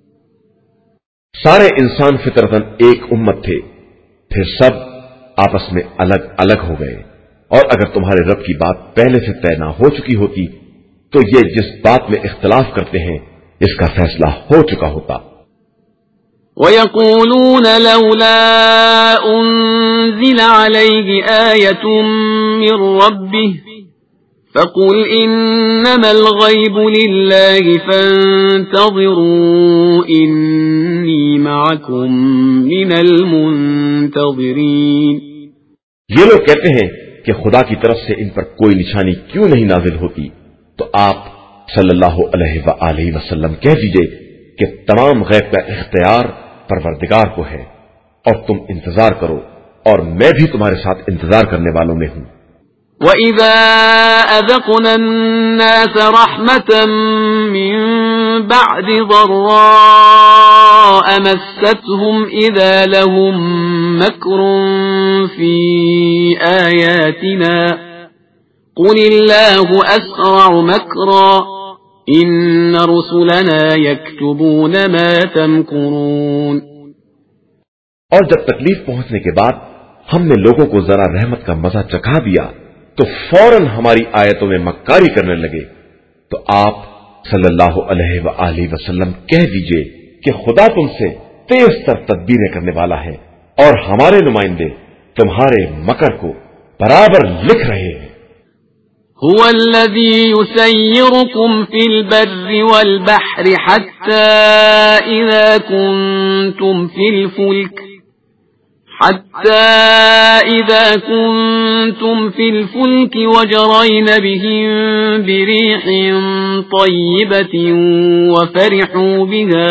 سارے انسان فطرتاً ایک امت تھے، پھر سب آپس میں الگ الگ ہو گئے، اور اگر تمہارے رب کی بات پہلے سے طے نہ ہو چکی ہوتی تو یہ جس بات میں اختلاف کرتے ہیں اس کا فیصلہ ہو چکا ہوتا۔ وَيَقُولُونَ لَوْلَا أُنزِلَ عَلَيْهِ آيَةٌ مِّن رَّبِّهِ فَقُلْ إِنَّمَا الْغَيْبُ لِلَّهِ فَانتَظِرُوا إِنِّي مَعَكُمْ مِنَ الْمُنتَظِرِينَ۔ یہ لوگ کہتے ہیں کہ خدا کی طرف سے ان پر کوئی نشانی کیوں نہیں نازل ہوتی، تو آپ صلی اللہ علیہ وآلہ وسلم کہہ دیجئے کہ تمام غیب کا اختیار پروردگار کو ہے، اور تم انتظار کرو اور میں بھی تمہارے ساتھ انتظار کرنے والوں میں ہوں۔ وَإِذَا أَذَقْنَا النَّاسَ رَحْمَةً مِّن بَعْدِ ضَرَّاءَ مَسَّتْهُمْ إِذَا لَهُم مَّكْرٌ فِي آيَاتِنَا قُلِ اللَّهُ أَسْرَعُ مَكْرًا إِنَّ رُسُلَنَا يَكْتُبُونَ مَا تَمْكُرُونَ۔ اور جب تکلیف پہنچنے کے بعد ہم نے لوگوں کو ذرا رحمت کا مزہ چکھا دیا تو فوراً ہماری آیتوں میں مکاری کرنے لگے، تو آپ صلی اللہ علیہ وآلہ وسلم کہہ دیجئے کہ خدا تم سے تیز تر تدبیریں کرنے والا ہے، اور ہمارے نمائندے تمہارے مکر کو برابر لکھ رہے ہیں۔ هو الذي يسيركم في البر والبحر حتى إذا كنتم في الفلك حتى إذا كنتم في الفلك وجرين بهم بريح طيبة وفرحوا بها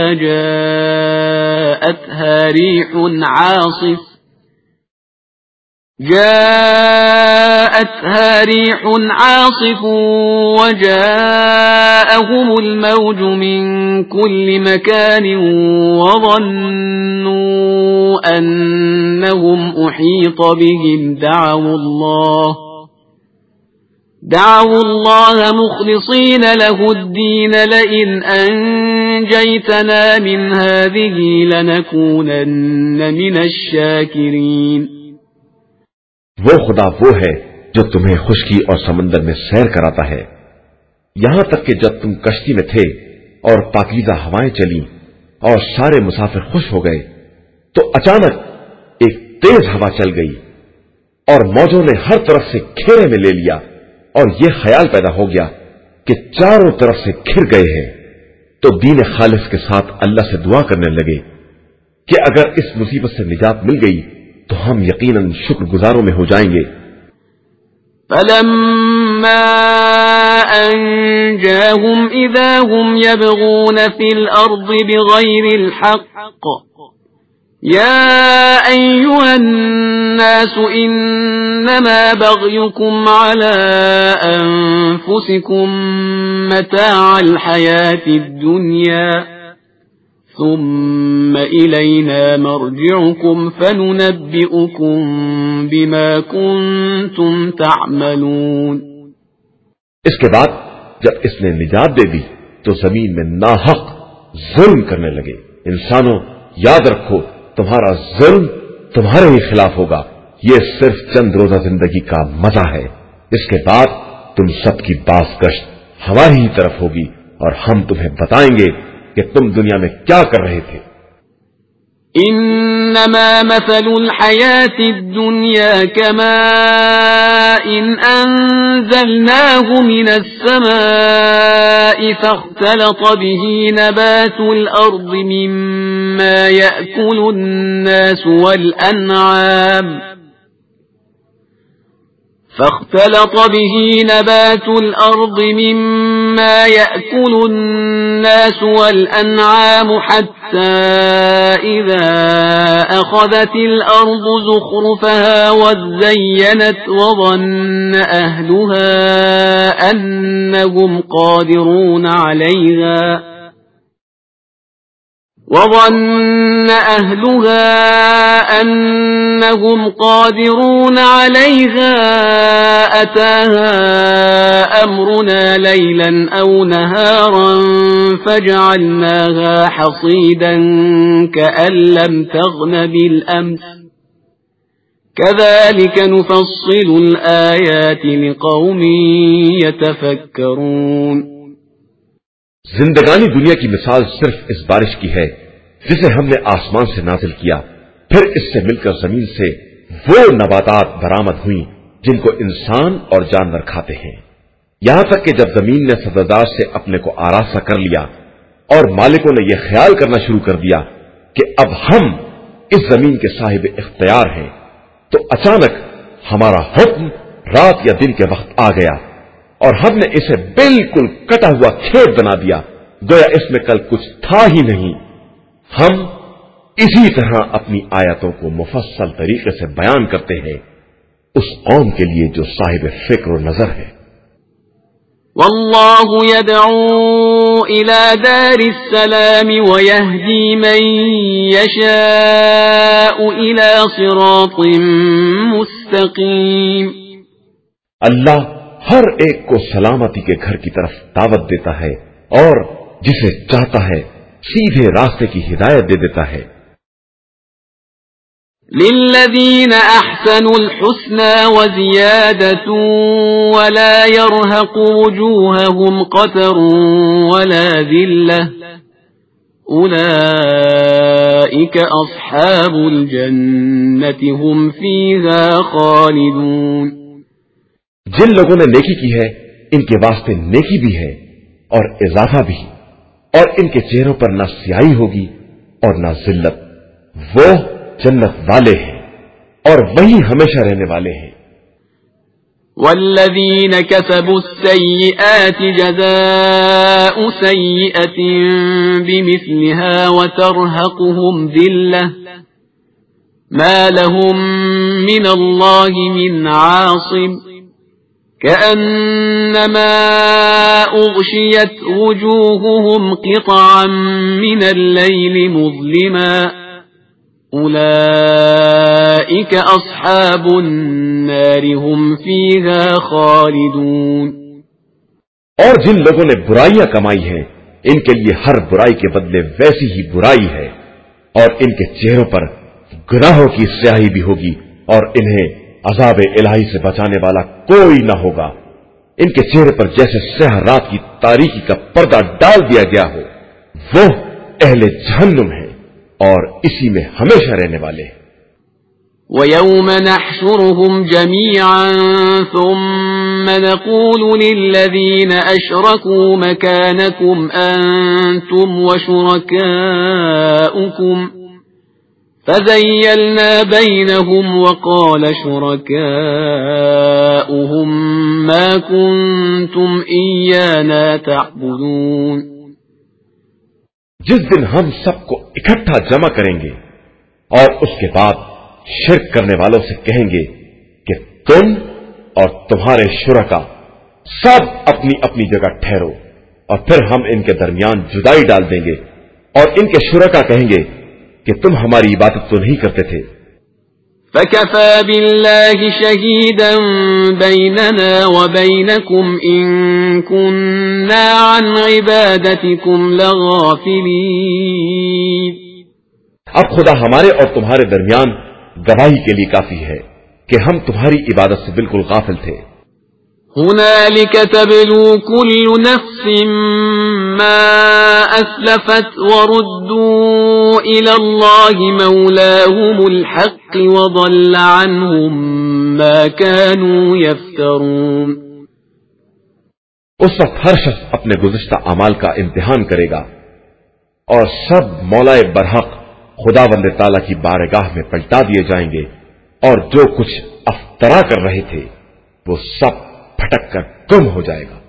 جاءتها ريح عاصف جاءتها ريح عاصف وجاءهم الموج من كل مكان وظنوا أنهم أحيط بهم دعوا الله دعوا الله مخلصين له الدين لئن أنجيتنا من هذه لنكونن من الشاكرين. وہ خدا وہ ہے جو تمہیں خشکی اور سمندر میں سیر کراتا ہے، یہاں تک کہ جب تم کشتی میں تھے اور پاکیزہ ہوائیں چلی اور سارے مسافر خوش ہو گئے تو اچانک ایک تیز ہوا چل گئی اور موجوں نے ہر طرف سے گھیرے میں لے لیا اور یہ خیال پیدا ہو گیا کہ چاروں طرف سے گھر گئے ہیں، تو دین خالص کے ساتھ اللہ سے دعا کرنے لگے کہ اگر اس مصیبت سے نجات مل گئی تو ہم یقیناً شکر گزاروں میں ہو جائیں گے. فلما أنجاهم إذا هم يبغون في الأرض بغير الحق يا أيها الناس إنما بغيكم على أنفسكم متاع الحياة الدنيا ثم إلينا مرجعكم فننبئكم بما كنتم تعملون. اس کے بعد جب اس نے نجات دے دی تو زمین میں ناحق ظلم کرنے لگے. انسانوں یاد رکھو تمہارا ظلم تمہارے ہی خلاف ہوگا، یہ صرف چند روزہ زندگی کا مزہ ہے، اس کے بعد تم سب کی باز گشت ہماری ہی طرف ہوگی اور ہم تمہیں بتائیں گے کہ تم دنیا میں کیا کر رہے تھے. انما مثل الحياة الدنيا كماء انزلناه من السماء فاختلط به نبات الارض مما يأكل الناس والانعام فاختلط به نبات الأرض مما يأكل الناس والأنعام حتى إذا أخذت الأرض زخرفها وزينت وظن أهلها أنهم قادرون عليها وظن أهلها أنهم قادرون عليها أتاها أمرنا ليلا أو نهارا فجعلناها حصيدا كأن لم تغن بالأمس كذلك نفصل الآيات لقوم يتفكرون. زندگانی دنیا کی مثال صرف اس بارش کی ہے جسے ہم نے آسمان سے نازل کیا، پھر اس سے مل کر زمین سے وہ نباتات برآمد ہوئی جن کو انسان اور جانور کھاتے ہیں، یہاں تک کہ جب زمین نے سبزار سے اپنے کو آراستہ کر لیا اور مالکوں نے یہ خیال کرنا شروع کر دیا کہ اب ہم اس زمین کے صاحب اختیار ہیں، تو اچانک ہمارا حکم رات یا دن کے وقت آ گیا اور ہم نے اسے بالکل کٹا ہوا کھیت بنا دیا گویا اس میں کل کچھ تھا ہی نہیں. ہم اسی طرح اپنی آیتوں کو مفصل طریقے سے بیان کرتے ہیں اس قوم کے لیے جو صاحب فکر و نظر ہے. والله يدعو إلى دار السلام ويهدي من يشاء إلى صراط مستقيم. اللہ ہر ایک کو سلامتی کے گھر کی طرف دعوت دیتا ہے اور جسے چاہتا ہے سیدھے راستے کی ہدایت دے دیتا ہے. للذین احسنوا الحسنى وزیادة ولا يرهق وجوههم قتر ولا ذلة اولئک اصحاب الجنة هم فيها خالدون. جن لوگوں نے نیکی کی ہے ان کے واسطے نیکی بھی ہے اور اضافہ بھی، اور ان کے چہروں پر نہ سیاہی ہوگی اور نہ ذلت، وہ جنت والے ہیں اور وہی ہمیشہ رہنے والے ہیں۔ والذین کسبوا السیئات جزاء سیئة بمثلها وترهقهم ذلة ما لهم من اللہ من عاصم كأنما أغشيت وجوههم قطعا من الليل مظلما أولئك أصحاب النار هم فيها خالدون۔ اور جن لوگوں نے برائیاں کمائی ہیں ان کے لیے ہر برائی کے بدلے ویسی ہی برائی ہے، اور ان کے چہروں پر گناہوں کی سیاہی بھی ہوگی، اور انہیں عذاب الہی سے بچانے والا کوئی نہ ہوگا۔ ان کے چہرے پر جیسے سیاہ رات کی تاریکی کا پردہ ڈال دیا گیا ہو، وہ اہل جہنم ہے اور اسی میں ہمیشہ رہنے والے ہیں۔ وَيَوْمَ نَحْشُرُهُمْ جَمِيعًا ثُمَّ نَقُولُ لِلَّذِينَ أَشْرَكُوا مَكَانَكُمْ أَنْتُمْ وَشُرَكَاؤُكُمْ فَزَيَّلْنَا بَيْنَهُمْ وَقَالَ شُرَكَاؤُهُمْ مَا كُنْتُمْ إِيَّانَا تَعْبُدُونَ۔ جس دن ہم سب کو اکٹھا جمع کریں گے اور اس کے بعد شرک کرنے والوں سے کہیں گے کہ تم اور تمہارے شرکا سب اپنی اپنی جگہ ٹھہرو، اور پھر ہم ان کے درمیان جدائی ڈال دیں گے، اور ان کے شرکا کہیں گے کہ تم ہماری عبادت تو نہیں کرتے تھے۔ فَكَفَى بِاللَّهِ شَهِيدًا بَيْنَنَا وَبَيْنَكُمْ إِن كُنَّا عَنْ عِبَادَتِكُمْ لَغَافِلِينَ۔ اب خدا ہمارے اور تمہارے درمیان گواہی کے لیے کافی ہے کہ ہم تمہاری عبادت سے بالکل غافل تھے۔ هنالك تبلو كل نفس ما أسلفت وردوا إلى الله مولاهم الحق وضل عنهم ما كانوا يفترون۔ اس وقت ہر شخص اپنے گزشتہ اعمال کا امتحان کرے گا، اور سب مولا برحق خداوند تعالی کی بارگاہ میں پلٹا دیے جائیں گے، اور جو کچھ افطرا کر رہے تھے وہ سب پھٹک کر گم ہو جائے گا۔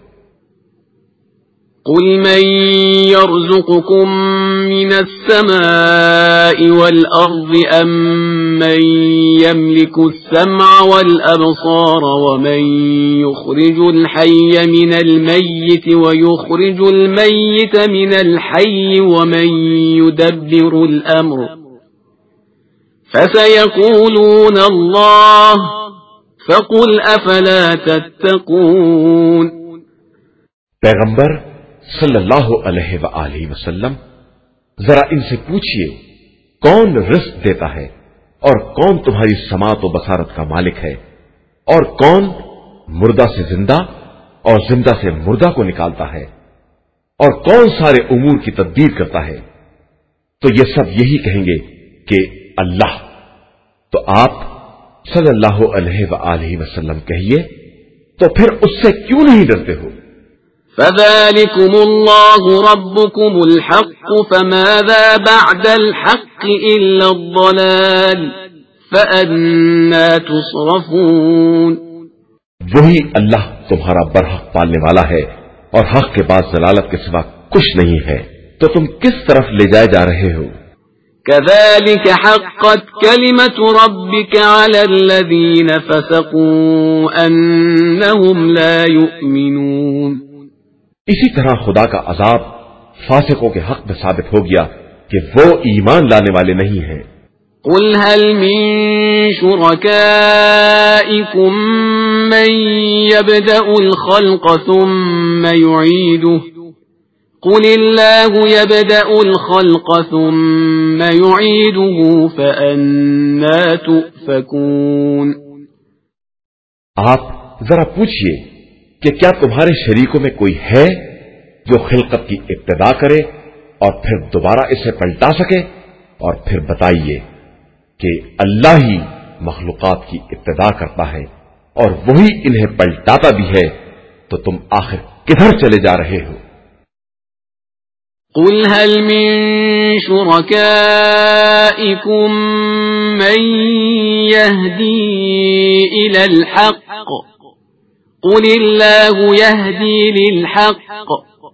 قل من يرزقكم من السماء والأرض أم من يملك السمع والأبصار ومن يخرج الحي من الميت ويخرج الميت من الحي ومن يدبر الأمر فسيقولون الله فقل افلا تتقون۔ پیغمبر صلی اللہ علیہ وآلہ وسلم ذرا ان سے پوچھئے کون رزق دیتا ہے، اور کون تمہاری سماعت و بصارت کا مالک ہے، اور کون مردہ سے زندہ اور زندہ سے مردہ کو نکالتا ہے، اور کون سارے امور کی تدبیر کرتا ہے؟ تو یہ سب یہی کہیں گے کہ اللہ۔ تو آپ صلی اللہ علیہ وآلہ وسلم کہیے تو پھر اس سے کیوں نہیں ڈرتے ہو؟ فَذَلِكُمُ اللَّهُ رَبُّكُمُ الْحَقُّ فَمَاذَا بَعْدَ الْحَقِّ إِلَّا الضَّلَالُ فَأَنَّى تُصْرَفُونَ۔ وہی اللہ تمہارا برحق پالنے والا ہے، اور حق کے بعد ضلالت کے سوا کچھ نہیں ہے، تو تم کس طرف لے جائے جا رہے ہو؟ كذلك حقت كلمة ربك على الذين فسقوا أنهم لا يؤمنون۔ اسی طرح خدا کا عذاب فاسقوں کے حق میں ثابت ہو گیا کہ وہ ایمان لانے والے نہیں ہیں۔ قل هل من شركائكم من يبدأ الخلق ثم يعيده قل الله يبدأ الخلق ثم يعيده فأنا تؤفكون۔ آپ ذرا پوچھئے کہ کیا تمہارے شریکوں میں کوئی ہے جو خلقت کی ابتدا کرے اور پھر دوبارہ اسے پلٹا سکے؟ اور پھر بتائیے کہ اللہ ہی مخلوقات کی ابتدا کرتا ہے اور وہی انہیں پلٹاتا بھی ہے، تو تم آخر کدھر چلے جا رہے ہو؟ قل هل من شركائكم من يهدي إلى الحق قل الله يهدي للحق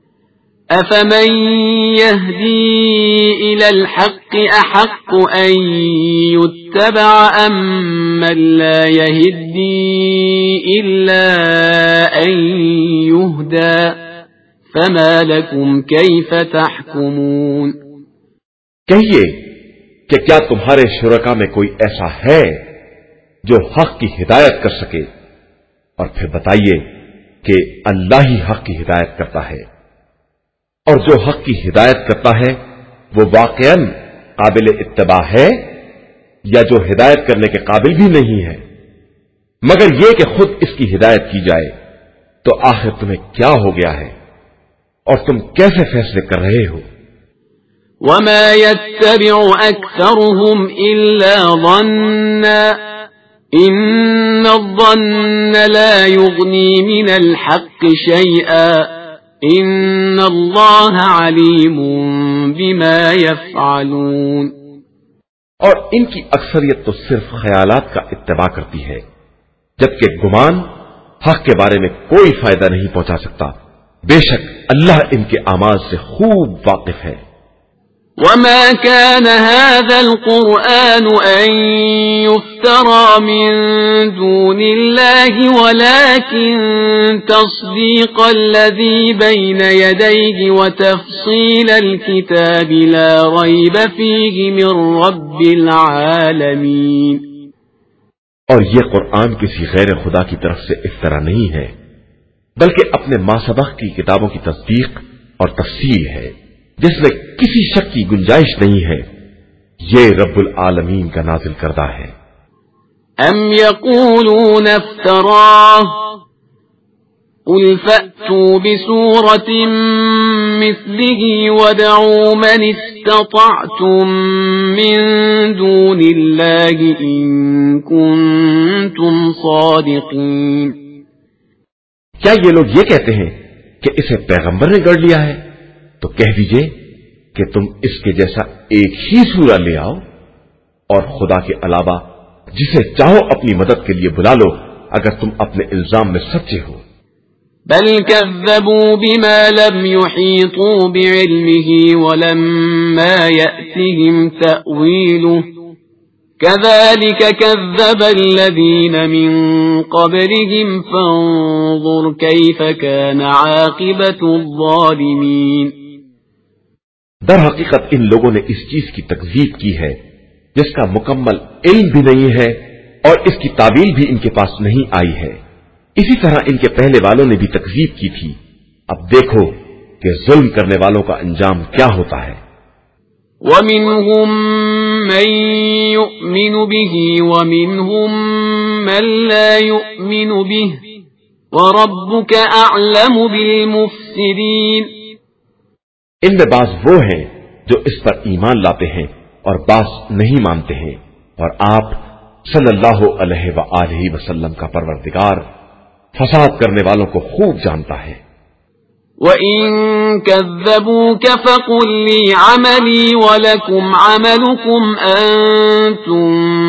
أفمن يهدي إلى الحق أحق أن يتبع أم من لا يهدي إلا أن يهدى فما لكم كيف تحكمون. کہیے کہ کیا تمہارے شرکا میں کوئی ایسا ہے جو حق کی ہدایت کر سکے؟ اور پھر بتائیے کہ اللہ ہی حق کی ہدایت کرتا ہے، اور جو حق کی ہدایت کرتا ہے وہ واقعاً قابل اتباع ہے یا جو ہدایت کرنے کے قابل بھی نہیں ہے، مگر یہ کہ خود اس کی ہدایت کی جائے؟ تو آخر تمہیں کیا ہو گیا ہے اور تم کیسے فیصلے کر رہے ہو؟ وما يتبع أكثرهم إلا ظنا إن الظن لا يغني من الحق شيئا إن الله عليم بما يفعلون. اور ان کی اکثریت تو صرف خیالات کا اتباع کرتی ہے، جبکہ گمان حق کے بارے میں کوئی فائدہ نہیں پہنچا سکتا. بے شک اللہ ان کے اعمال سے خوب واقف ہے. وما كان هذا القرآن أن يفترى من دون الله ولكن تصديق الذي بين يديه وتفصيل الكتاب لا ريب فيه من رب العالمين. اور یہ قرآن کسی غیر خدا کی طرف سے افترا نہیں ہے، بلکہ اپنے ما سبق کی کتابوں کی تصدیق اور تفصیل ہے جس میں کسی شک کی گنجائش نہیں ہے. یہ رب العالمین کا نازل کردہ ہے. ام یقولون افتراه قل فأتوا بسورة مثله وادعوا من استطعتم من دون الله إن كنتم صادقين. کیا یہ لوگ یہ کہتے ہیں کہ اسے پیغمبر نے گڑھ لیا ہے؟ تو کہہ دیجئے کہ تم اس کے جیسا ایک ہی سورہ لے آؤ اور خدا کے علاوہ جسے چاہو اپنی مدد کے لیے بلا لو اگر تم اپنے الزام میں سچے ہو. بل كذبوا بما لم يحيطوا بعلمه ولما يأتهم تأويله كذلك كذب الذين من قبلهم فانظر كيف كان عاقبة الظالمين. در حقیقت ان لوگوں نے اس چیز کی تکذیب کی ہے جس کا مکمل علم بھی نہیں ہے اور اس کی تعبیر بھی ان کے پاس نہیں آئی ہے. اسی طرح ان کے پہلے والوں نے بھی تکذیب کی تھی. اب دیکھو کہ ظلم کرنے والوں کا انجام کیا ہوتا ہے. وَمِنْهُمْ مَنْ يُؤْمِنُ بِهِ وَمِنْهُمْ مَنْ لَا يُؤْمِنُ بِهِ وَرَبُّكَ أَعْلَمُ بِالْمُفْسِدِينَ. ان میں بعض وہ ہیں جو اس پر ایمان لاتے ہیں اور بعض نہیں مانتے ہیں، اور آپ صلی اللہ علیہ وآلہ وسلم کا پروردگار فساد کرنے والوں کو خوب جانتا ہے. وَإِن كَذَّبُوكَ فَقُل لِّي عَمَلِي وَلَكُمْ عَمَلُكُمْ أَنتُم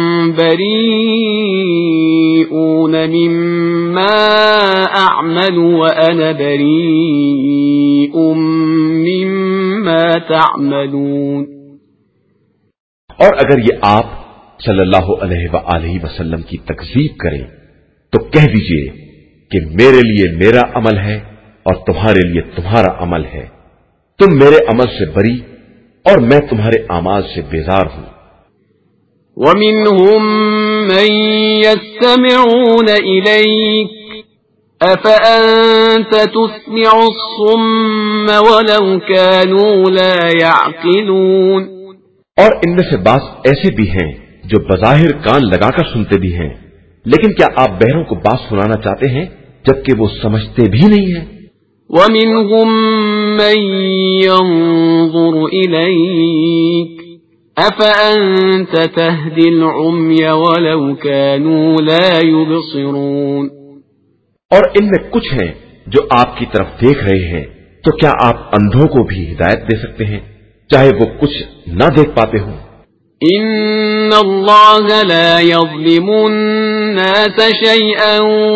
بَرِيئُونَ مِمَّا أَعْمَلُ وَأَنَا بَرِيءٌ مِّمَّا تَعْمَلُونَ. اور اگر یہ آپ صلی اللہ علیہ وآلہ وسلم کی تکذیب کریں تو کہہ دیجئے کہ میرے لیے میرا عمل ہے اور تمہارے لیے تمہارا عمل ہے. تم میرے عمل سے بری اور میں تمہارے اعمال سے بیزار ہوں. وَمِنْهُمْ مَنْ يَسْتَمِعُونَ إِلَيْكَ أَفَأَنْتَ تُسْمِعُ الصُّمَّ وَلَوْ كَانُوا لَا يَعْقِلُونَ. اور ان میں سے بعض ایسے بھی ہیں جو بظاہر کان لگا کر سنتے بھی ہیں، لیکن کیا آپ بہروں کو بات سنانا چاہتے ہیں جبکہ وہ سمجھتے بھی نہیں ہیں؟ وَمِنْهُمْ مَنْ يَنْظُرُ إِلَيْكَ أَفَأَنْتَ تَهْدِي الْعُمْيَ وَلَوْ كَانُوا لَا يُبْصِرُونَ. اور ان میں کچھ ہیں جو آپ کی طرف دیکھ رہے ہیں، تو کیا آپ اندھوں کو بھی ہدایت دے سکتے ہیں چاہے وہ کچھ نہ دیکھ پاتے ہوں؟ إن الله لا يظلم الناس شيئا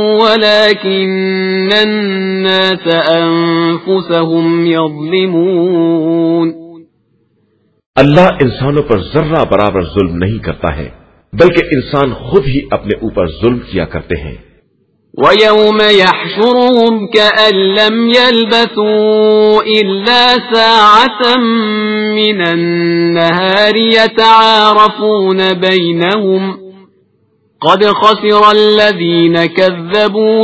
ولكن الناس أنفسهم يظلمون. اللہ انسانوں پر ذرہ برابر ظلم نہیں کرتا ہے بلکہ انسان خود ہی اپنے اوپر ظلم کیا کرتے ہیں. وَيَوْمَ يَحْشُرُهُمْ كَأَن لَّمْ يَلْبَثُوا إِلَّا سَاعَةً مِّنَ النَّهَارِ يَتَعَارَفُونَ بَيْنَهُمْ قَدْ خَسِرَ الَّذِينَ كَذَّبُوا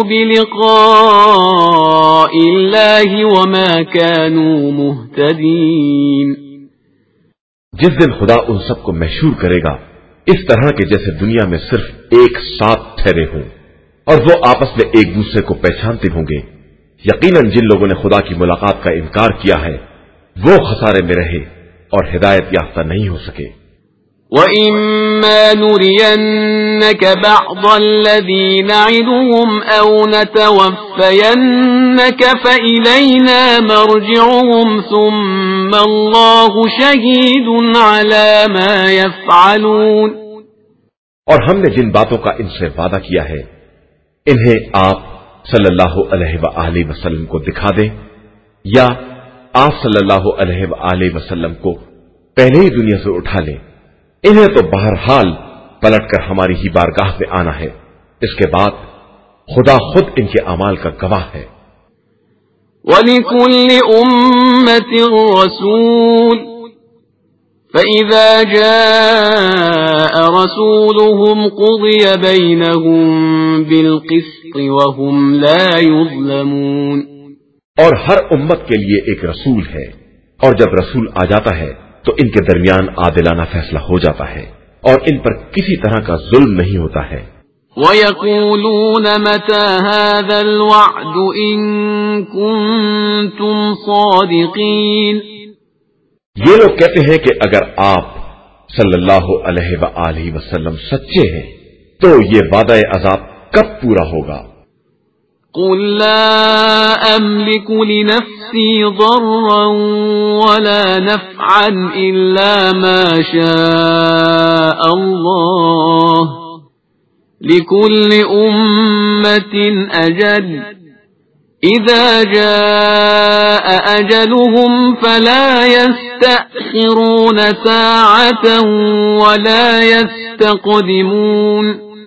بِلِقَاءِ اللَّهِ وَمَا كَانُوا مُهْتَدِينَ. جس دن خدا ان سب کو محشور کرے گا اس طرح کے جیسے دنیا میں صرف ایک ساتھ ٹھہرے ہوں اور وہ آپس میں ایک دوسرے کو پہچانتے ہوں گے. یقیناً جن لوگوں نے خدا کی ملاقات کا انکار کیا ہے وہ خسارے میں رہے اور ہدایت یافتہ نہیں ہو سکے. وَإِمَّا نُرِيَنَّكَ بَعْضَ الَّذِي نَعِدُهُمْ أَوْ نَتَوَفَّيَنَّكَ فَإِلَيْنَا مَرْجِعُهُمْ ثُمَّ اللَّهُ شَهِيدٌ عَلَى مَا يَفْعَلُونَ. اور ہم نے جن باتوں کا ان سے وعدہ کیا ہے انہیں آپ صلی اللہ علیہ وآلہ وسلم کو دکھا دیں یا آپ صلی اللہ علیہ وآلہ وسلم کو پہلے ہی دنیا سے اٹھا لیں. انہیں تو بہرحال پلٹ کر ہماری ہی بارگاہ میں آنا ہے. اس کے بعد خدا خود ان کے اعمال کا گواہ ہے. وَلِكُلِّ أُمَّةٍ رَسُولٌ فَإِذَا جَاءَ رَسُولُهُمْ قُضِيَ بَيْنَهُم بِالْقِسْطِ وَهُمْ لَا يُظْلَمُونَ. اور ہر امت کے لیے ایک رسول ہے اور جب رسول آ جاتا ہے تو ان کے درمیان عادلانہ فیصلہ ہو جاتا ہے اور ان پر کسی طرح کا ظلم نہیں ہوتا ہے. وَيَقُولُونَ مَتَى هَذَا الْوَعْدُ إِن كُنتُمْ صَادِقِينَ. یہ لوگ کہتے ہیں کہ اگر آپ صلی اللہ علیہ وآلہ وسلم سچے ہیں تو یہ وعدہ عذاب کب پورا ہوگا؟ قُل لَّا أَمْلِكُ لِنَفْسِي ضَرًّا وَلَا نَفْعًا إِلَّا مَا شَاءَ اللَّهُ لِكُلِّ أُمَّةٍ أَجَلٌ إِذَا جَاءَ أَجَلُهُمْ فَلَا يَسْتَأْخِرُونَ سَاعَةً وَلَا يَسْتَقْدِمُونَ.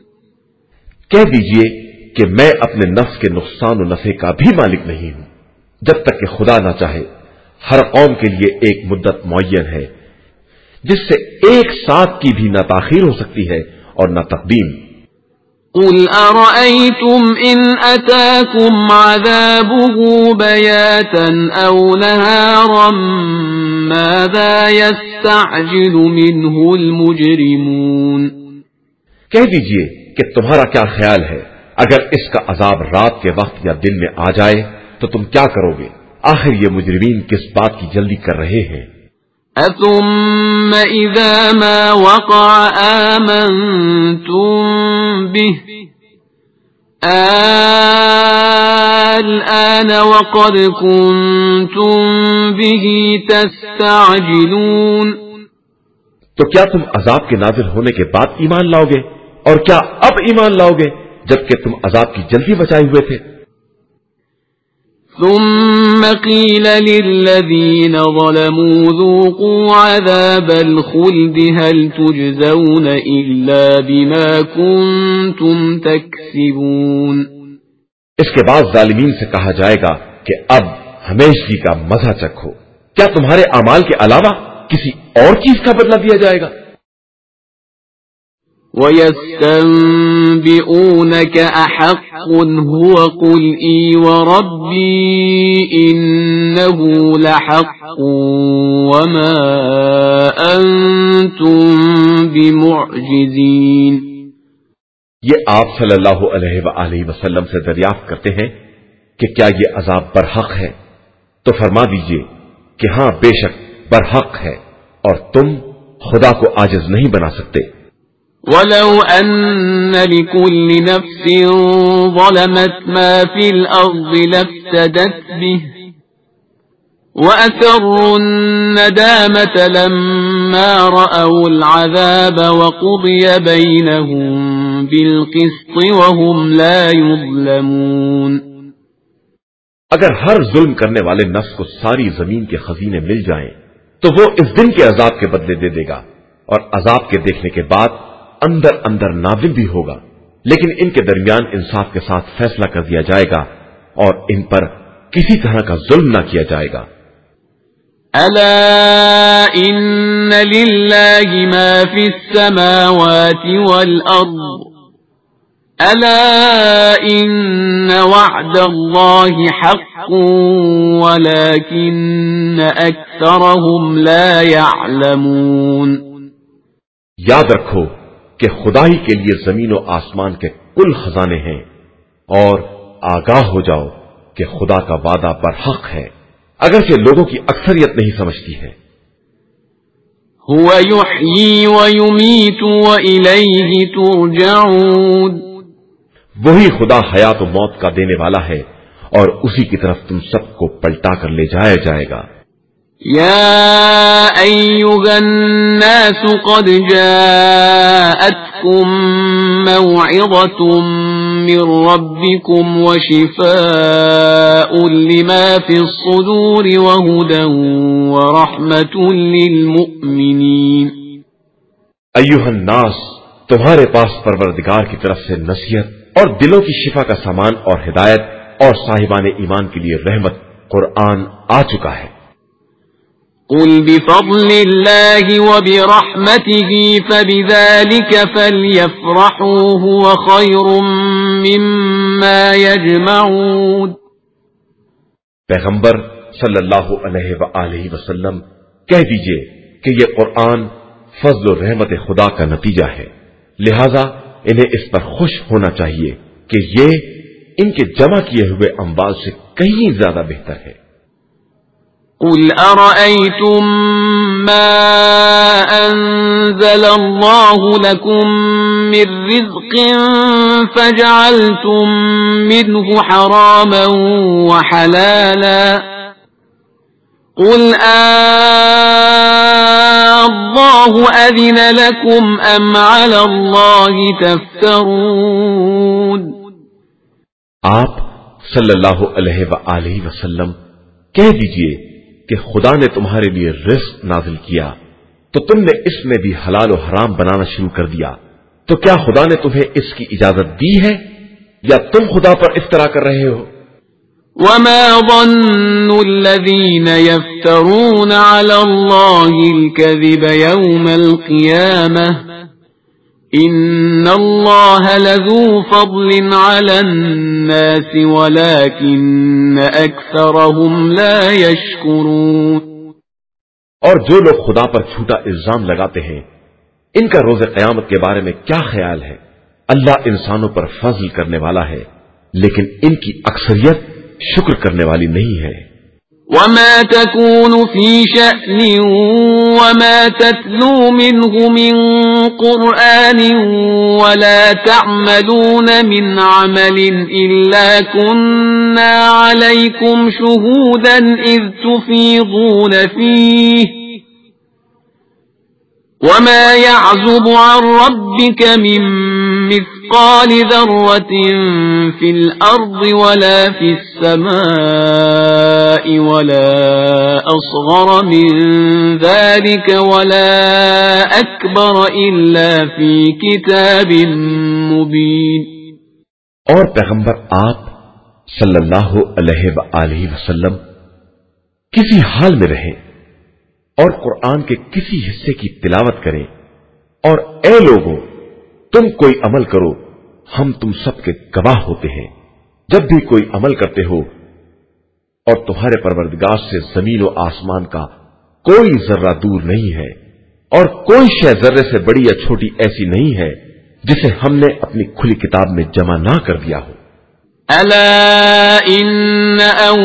کہہ دیجئے کہ میں اپنے نفس کے نقصان و نفع کا بھی مالک نہیں ہوں جب تک کہ خدا نہ چاہے. ہر قوم کے لیے ایک مدت معین ہے جس سے ایک ساتھ کی بھی نہ تاخیر ہو سکتی ہے اور نہ تقدیم. قُلْ أَرَأَيْتُمْ إِنْ أَتَاكُمْ عَذَابُهُ بَيَاتًا أَوْ نَهَارًا مَاذَا يَسْتَعْجِلُ مِنْهُ الْمُجْرِمُونَ. کہہ دیجئے کہ تمہارا کیا خیال ہے اگر اس کا عذاب رات کے وقت یا دن میں آ جائے تو تم کیا کرو گے؟ آخر یہ مجرمین کس بات کی جلدی کر رہے ہیں؟ أَثُمَّ إِذَا مَا وَقَعَ آمَنْتُمْ بِهِ الْآنَ وَقَدْ كُنْتُمْ بِهِ تَسْتَعْجِلُونَ. تو کیا تم عذاب کے نازل ہونے کے بعد ایمان لاؤ گے اور کیا اب ایمان لاؤ گے جبکہ تم عذاب کی جلدی بچائے ہوئے تھے؟ ثم قيل للذين ظلموا ذوقوا عذاب الخلد هل تجزون إلا بما كنتم تكسبون. اس کے بعد ظالمین سے کہا جائے گا کہ اب ہمیشگی کا مزہ چکھو، کیا تمہارے اعمال کے علاوہ کسی اور چیز کا بدلہ دیا جائے گا؟ وَيَسْتَنبِئُونَكَ أَحَقٌّ هُوَ قُلْ إِي وَرَبِّي إِنَّهُ لَحَقٌّ وَمَا أَنْتُمْ بِمُعْجِزِينَ. یہ آپ صلی اللہ علیہ وآلہ وسلم سے دریافت کرتے ہیں کہ کیا یہ عذاب برحق ہے؟ تو فرما دیجئے کہ ہاں بے شک برحق ہے اور تم خدا کو عاجز نہیں بنا سکتے. وَلَوْ أَنَّ لِكُلِّ نَفْسٍ ظَلَمَتْ مَا فِي الْأَرْضِ لَافْتَدَتْ بِهِ وَأَسَرُّوا النَّدَامَةَ لَمَّا رَأَوُا الْعَذَابَ وَقُضِيَ بَيْنَهُم بِالْقِسْطِ وَهُمْ لَا يُظْلَمُونَ۔ اگر ہر ظلم کرنے والے نفس کو ساری زمین کے خزینے مل جائیں تو وہ اس دن کے عذاب کے بدلے دے دے گا، اور عذاب کے دیکھنے کے بعد اندر اندر نادم بھی ہوگا، لیکن ان کے درمیان انصاف کے ساتھ فیصلہ کر دیا جائے گا اور ان پر کسی طرح کا ظلم نہ کیا جائے گا۔ ألا إن لله ما في السماوات والأرض ألا إن وعد الله حق ولكن أكثرهم لا يعلمون۔ یاد رکھو کہ خدا ہی کے لیے زمین و آسمان کے کل خزانے ہیں، اور آگاہ ہو جاؤ کہ خدا کا وعدہ برحق ہے، اگرچہ لوگوں کی اکثریت نہیں سمجھتی ہے۔ هو يحيي ويميت وإليه ترجعون۔ وہی خدا حیات و موت کا دینے والا ہے اور اسی کی طرف تم سب کو پلٹا کر لے جایا جائے گا۔ يا أيها الناس قد جاءتكم موعظة من ربكم وشفاء لما في الصدور وهدى ورحمة للمؤمنين۔ ایھا الناس، تمہارے پاس پروردگار کی طرف سے نصیحت اور دلوں کی شفا کا سامان اور ہدایت اور صاحبان ایمان کے لیے رحمت قرآن آ چکا ہے۔ قل بفضل الله وبرحمته فبذلك فليفرحوا هو خير مما يجمعون۔ پیغمبر صلی اللہ علیہ وآلہ وسلم کہہ دیجئے کہ یہ قرآن فضل و رحمت خدا کا نتیجہ ہے، لہذا انہیں اس پر خوش ہونا چاہیے کہ یہ ان کے جمع کیے ہوئے اموال سے کہیں زیادہ بہتر ہے۔ قل أرأيتم ما أنزل الله لكم من رزق فجعلتم منه حراما وحلالا قل الله أذن لكم أم على الله تفترون۔ آپ صلی اللہ علیہ وآلہ وسلم کہہ دیجئے کہ خدا نے تمہارے لیے رزق نازل کیا تو تم نے اس میں بھی حلال و حرام بنانا شروع کر دیا، تو کیا خدا نے تمہیں اس کی اجازت دی ہے یا تم خدا پر افترا کر رہے ہو؟ وما ظن الذين يفترون على الله الكذب يوم القيامة إن الله لذو فضل على الناس ولكن أكثرهم لا يشكرون۔ اور جو لوگ خدا پر جھوٹا الزام لگاتے ہیں، ان کا روز قیامت کے بارے میں کیا خیال ہے؟ اللہ انسانوں پر فضل کرنے والا ہے، لیکن ان کی اکثریت شکر کرنے والی نہیں ہے۔ وما تكون في شأن وما تتلو منه من قرآن ولا تعملون من عمل إلا كنا عليكم شهودا إذ تفيضون فيه وما يعزب عن ربك من مثقال ذرة في الأرض ولا في السماء ولا أصغر من ذلك ولا أكبر إلا في كتاب مبين۔ اور پیغمبر آپ صلی اللہ علیہ وآلہ وسلم کسی حال میں رہیں اور قرآن کے کسی حصے کی تلاوت کریں، اور اے لوگوں تم کوئی عمل کرو، ہم تم سب کے گواہ ہوتے ہیں۔ جب بھی کوئی عمل کرتے ہو اور تمہارے پروردگار سے زمین و آسمان کا کوئی ذرہ دور نہیں ہے، اور کوئی شے ذرے سے بڑی یا چھوٹی ایسی نہیں ہے جسے ہم نے اپنی کھلی کتاب میں جمع نہ کر دیا ہو۔ ألا إن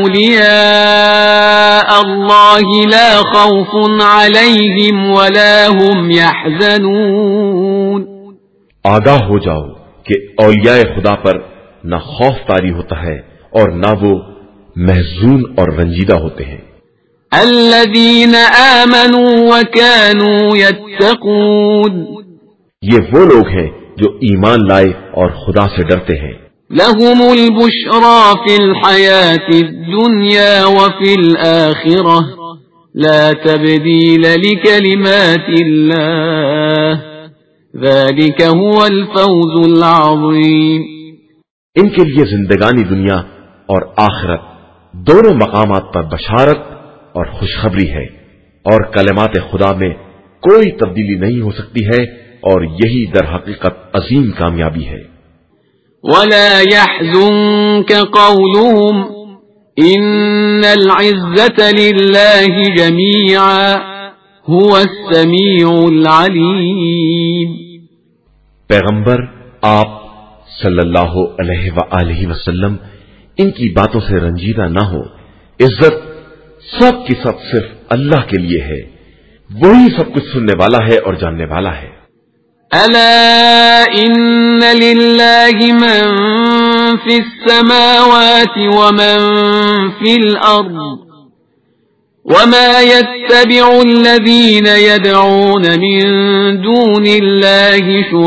أولياء الله لا خوف عليهم ولا هم يحزنون۔ آگاہ ہو جاؤ کہ اولیاء خدا پر نہ خوف طاری ہوتا ہے اور نہ وہ محزون اور رنجیدہ ہوتے ہیں۔ الذين آمنوا وكانوا يتقون یہ وہ لوگ ہیں جو ایمان لائے اور خدا سے ڈرتے ہیں. لهم البشرى في الحياة الدنيا وفي الآخرة لا تبديل لكلمات الله ذلك هو الفوز العظيم. ان کے لیے زندگانی دنیا اور آخرت دونوں مقامات پر بشارت اور خوشخبری ہے، اور کلمات خدا میں کوئی تبدیلی نہیں ہو سکتی ہے، اور یہی در حقیقت عظیم کامیابی ہے. ولا يحزنك قولهم إن العزة لله جميعا هو السميع العليم. پیغمبر آپ صلی اللہ علیہ وآلہ وسلم ان کی باتوں سے رنجیدہ نہ ہو. عزت سب کی سب صرف اللہ کے لیے ہے، وہی سب کچھ سننے والا ہے اور جاننے والا ہے. ألا إن لله من في السماوات ومن في الأرض وما يتبع الذين يدعون من دون الله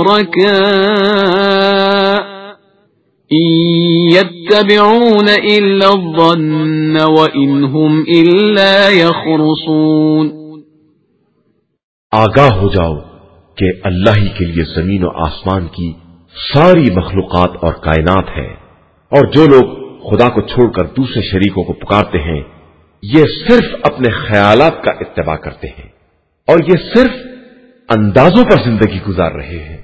شركاء إن يتبعون إلا الظن وإن هم إلا يخرصون. آگاہ ہو جاؤ کہ اللہ ہی کے لیے زمین و آسمان کی ساری مخلوقات اور کائنات ہے، اور جو لوگ خدا کو چھوڑ کر دوسرے شریکوں کو پکارتے ہیں یہ صرف اپنے خیالات کا اتباع کرتے ہیں، اور یہ صرف اندازوں پر زندگی گزار رہے ہیں.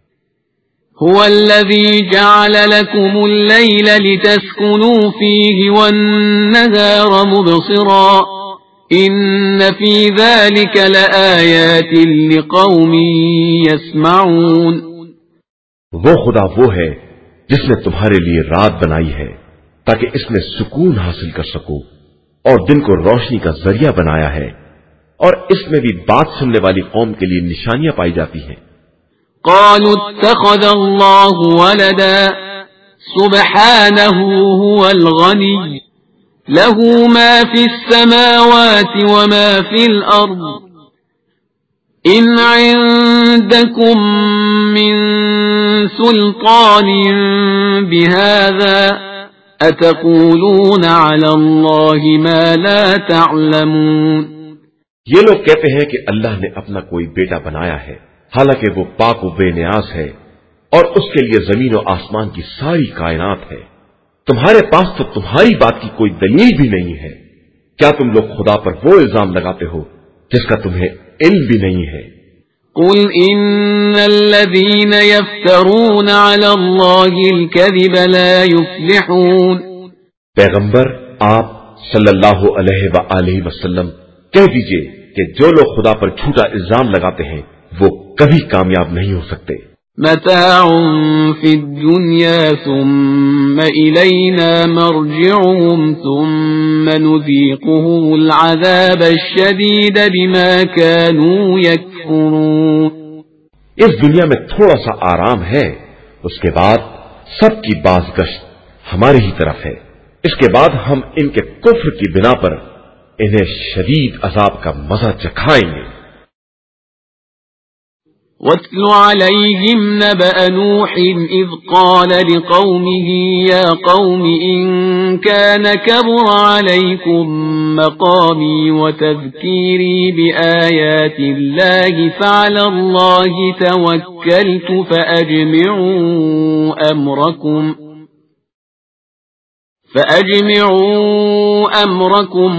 هو الذي جعل لكم الليل لتسكنوا فيه والنهار مبصرا إن في ذلك لآيات لقوم يسمعون. وہ خدا وہ ہے جس نے تمہارے لیے رات بنائی ہے تاکہ اس میں سکون حاصل کر سکو، اور دن کو روشنی کا ذریعہ بنایا ہے، اور اس میں بھی بات سننے والی قوم کے لیے نشانیاں پائی جاتی ہیں. قالوا اتخذ الله ولدا سبحانه هو الغني له ما في السماوات وما في الأرض إن عندكم من سلطان بهذا أتقولون على الله ما لا تعلمون. یہ لوگ کہتے ہیں کہ اللہ نے اپنا کوئی بیٹا بنایا ہے، حالانکہ وہ پاک و بے نیاز ہے، اور اس کے لیے زمین و آسمان کی ساری کائنات ہے. تمہارے پاس تو تمہاری بات کی کوئی دلیل بھی نہیں ہے. کیا تم لوگ خدا پر وہ الزام لگاتے ہو جس کا تمہیں علم بھی نہیں ہے؟ قل ان الذين يفترون على الله الكذب لا يفلحون. پیغمبر آپ صلی اللہ علیہ وآلہ وسلم کہہ دیجئے کہ جو لوگ خدا پر جھوٹا الزام لگاتے ہیں وہ کبھی کامیاب نہیں ہو سکتے. متاع في الدنيا ثم إلينا مرجعهم ثم نذيقهم العذاب الشديد بما كانوا يكفرون. اس دنیا میں تھوڑا سا آرام ہے، اس کے بعد سب کی بازگشت ہماری ہی طرف ہے. اس کے بعد ہم ان کے کفر کی بنا پر انہیں شدید عذاب کا مزہ چکھائیں گے. واتل عليهم نبأ نوح إذ قال لقومه يا قوم إن كان كبر عليكم مقامي وتذكيري بآيات الله فعلى الله توكلت فأجمعوا أمركم فأجمعوا أمركم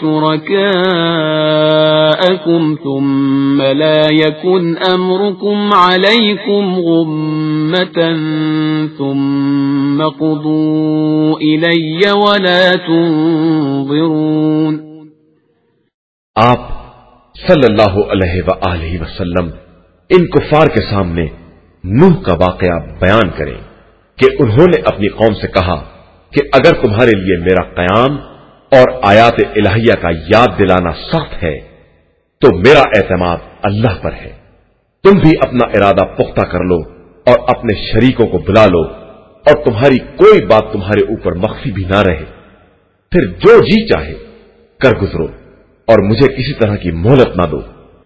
وشركاءكم ثم لا يكن أمركم عليكم غمة ثم قضوا إلي ولا تنظرون. آپ صلی اللہ علیہ وآلہ وسلم ان کفار کے سامنے نوح کا واقعہ بیان کریں کہ انہوں نے اپنی قوم سے کہا کہ اگر تمہارے لیے میرا قیام اور آیات الہیہ کا یاد دلانا سخت ہے تو میرا اعتماد اللہ پر ہے. تم بھی اپنا ارادہ پختہ کر لو اور اپنے شریکوں کو بلا لو، اور تمہاری کوئی بات تمہارے اوپر مخفی بھی نہ رہے، پھر جو جی چاہے کر گزرو، اور مجھے کسی طرح کی مہلت نہ دو۔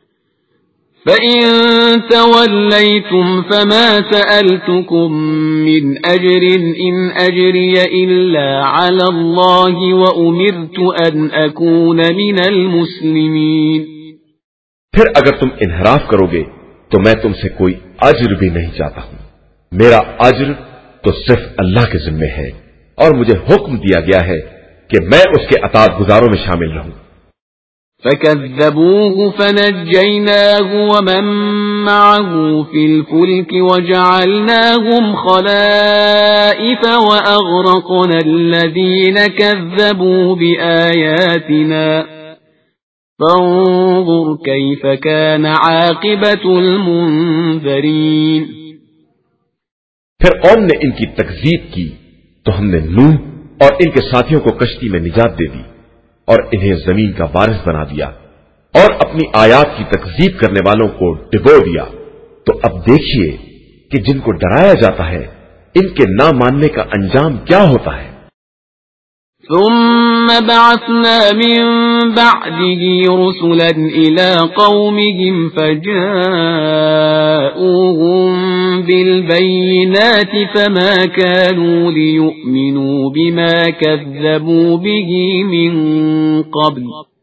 فَإِن تَوَلَّيْتُمْ فَمَا سَأَلْتُكُم مِّنْ أَجْرٍ إِنْ أَجْرِيَ إِلَّا عَلَى اللَّهِ وَأُمِرْتُ أَنْ أَكُونَ مِنَ الْمُسْلِمِينَ۔ پھر اگر تم انحراف کرو گے تو میں تم سے کوئی اجر بھی نہیں چاہتا ہوں، میرا اجر تو صرف اللہ کے ذمے ہے، اور مجھے حکم دیا گیا ہے کہ میں اس کے اطاعت گزاروں میں شامل رہوں۔ فَكَذَّبُوهُ فَنَجَّيْنَاهُ وَمَن مَّعَهُ فِي الْفُلْكِ وَجَعَلْنَاهُمْ خَلَائِفَ وَأَغْرَقْنَا الَّذِينَ كَذَّبُوا بِآيَاتِنَا فَانظُرْ كَيْفَ كَانَ عَاقِبَةُ الْمُنذَرِينَ۔ پھر قوم نے ان کی تکذیب کی تو ہم نے نوح اور ان کے ساتھیوں کو کشتی میں نجات دے دی اور انہیں زمین کا وارث بنا دیا اور اپنی آیات کی تکذیب کرنے والوں کو ڈبو دیا۔ تو اب دیکھیے کہ جن کو ڈرایا جاتا ہے ان کے نہ ماننے کا انجام کیا ہوتا ہے۔ ثم بعثنا من بعده رسلا إلى قومهم فجاءوهم بالبينات فما كانوا ليؤمنوا بما كذبوا به من قبل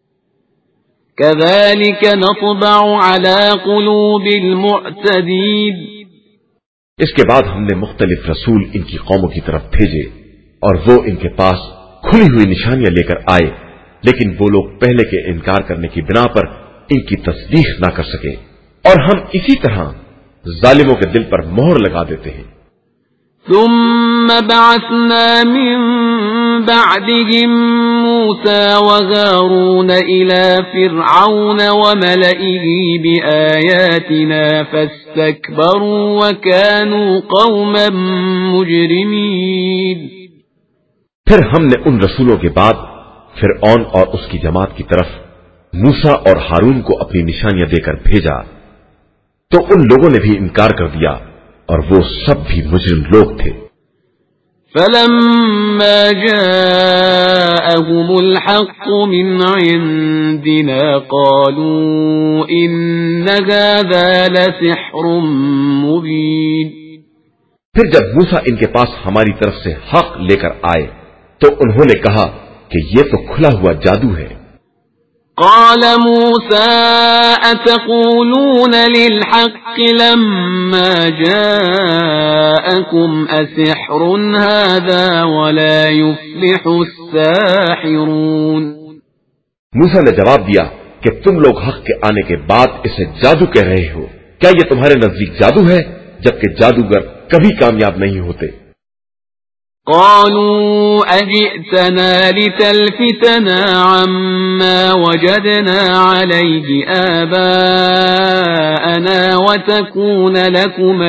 كذلك نطبع على قلوب المعتدين۔ اس کے بعد ہم نے مختلف رسول ان کی قوموں کی طرف بھیجے اور وہ ان کے پاس کھلی ہوئی نشانیاں لے کر آئے، لیکن وہ لوگ پہلے کے انکار کرنے کی بنا پر ان کی تصدیق نہ کر سکے، اور ہم اسی طرح ظالموں کے دل پر مہر لگا دیتے ہیں۔ ثم بعثنا من بعدهم موسى وهارون إلى فرعون وملئه بآياتنا فاستكبروا وكانوا قوما مجرمين۔ پھر ہم نے ان رسولوں کے بعد فرعون اور اس کی جماعت کی طرف موسیٰ اور ہارون کو اپنی نشانیاں دے کر بھیجا تو ان لوگوں نے بھی انکار کر دیا اور وہ سب بھی مجرم لوگ تھے۔ فَلَمَّا جَاءَهُمُ الْحَقُّ مِنْ عِنْدِنَا قَالُوا إِنَّ هَذَا لَسِحْرٌ مُبِينٌ۔ پھر جب موسیٰ ان کے پاس ہماری طرف سے حق لے کر آئے تو انہوں نے کہا کہ یہ تو کھلا ہوا جادو ہے۔ قال موسى أتقولون للحق لما جاءكم أسحر هذا ولا يفلح الساحرون۔ موسیٰ نے جواب دیا کہ تم لوگ حق کے آنے کے بعد اسے جادو کہہ رہے ہو، کیا یہ تمہارے نزدیک جادو ہے جبکہ جادوگر کبھی کامیاب نہیں ہوتے۔ قالوا أجئتنا لتلفتنا عما وجدنا عليه آباءنا وتكون لكما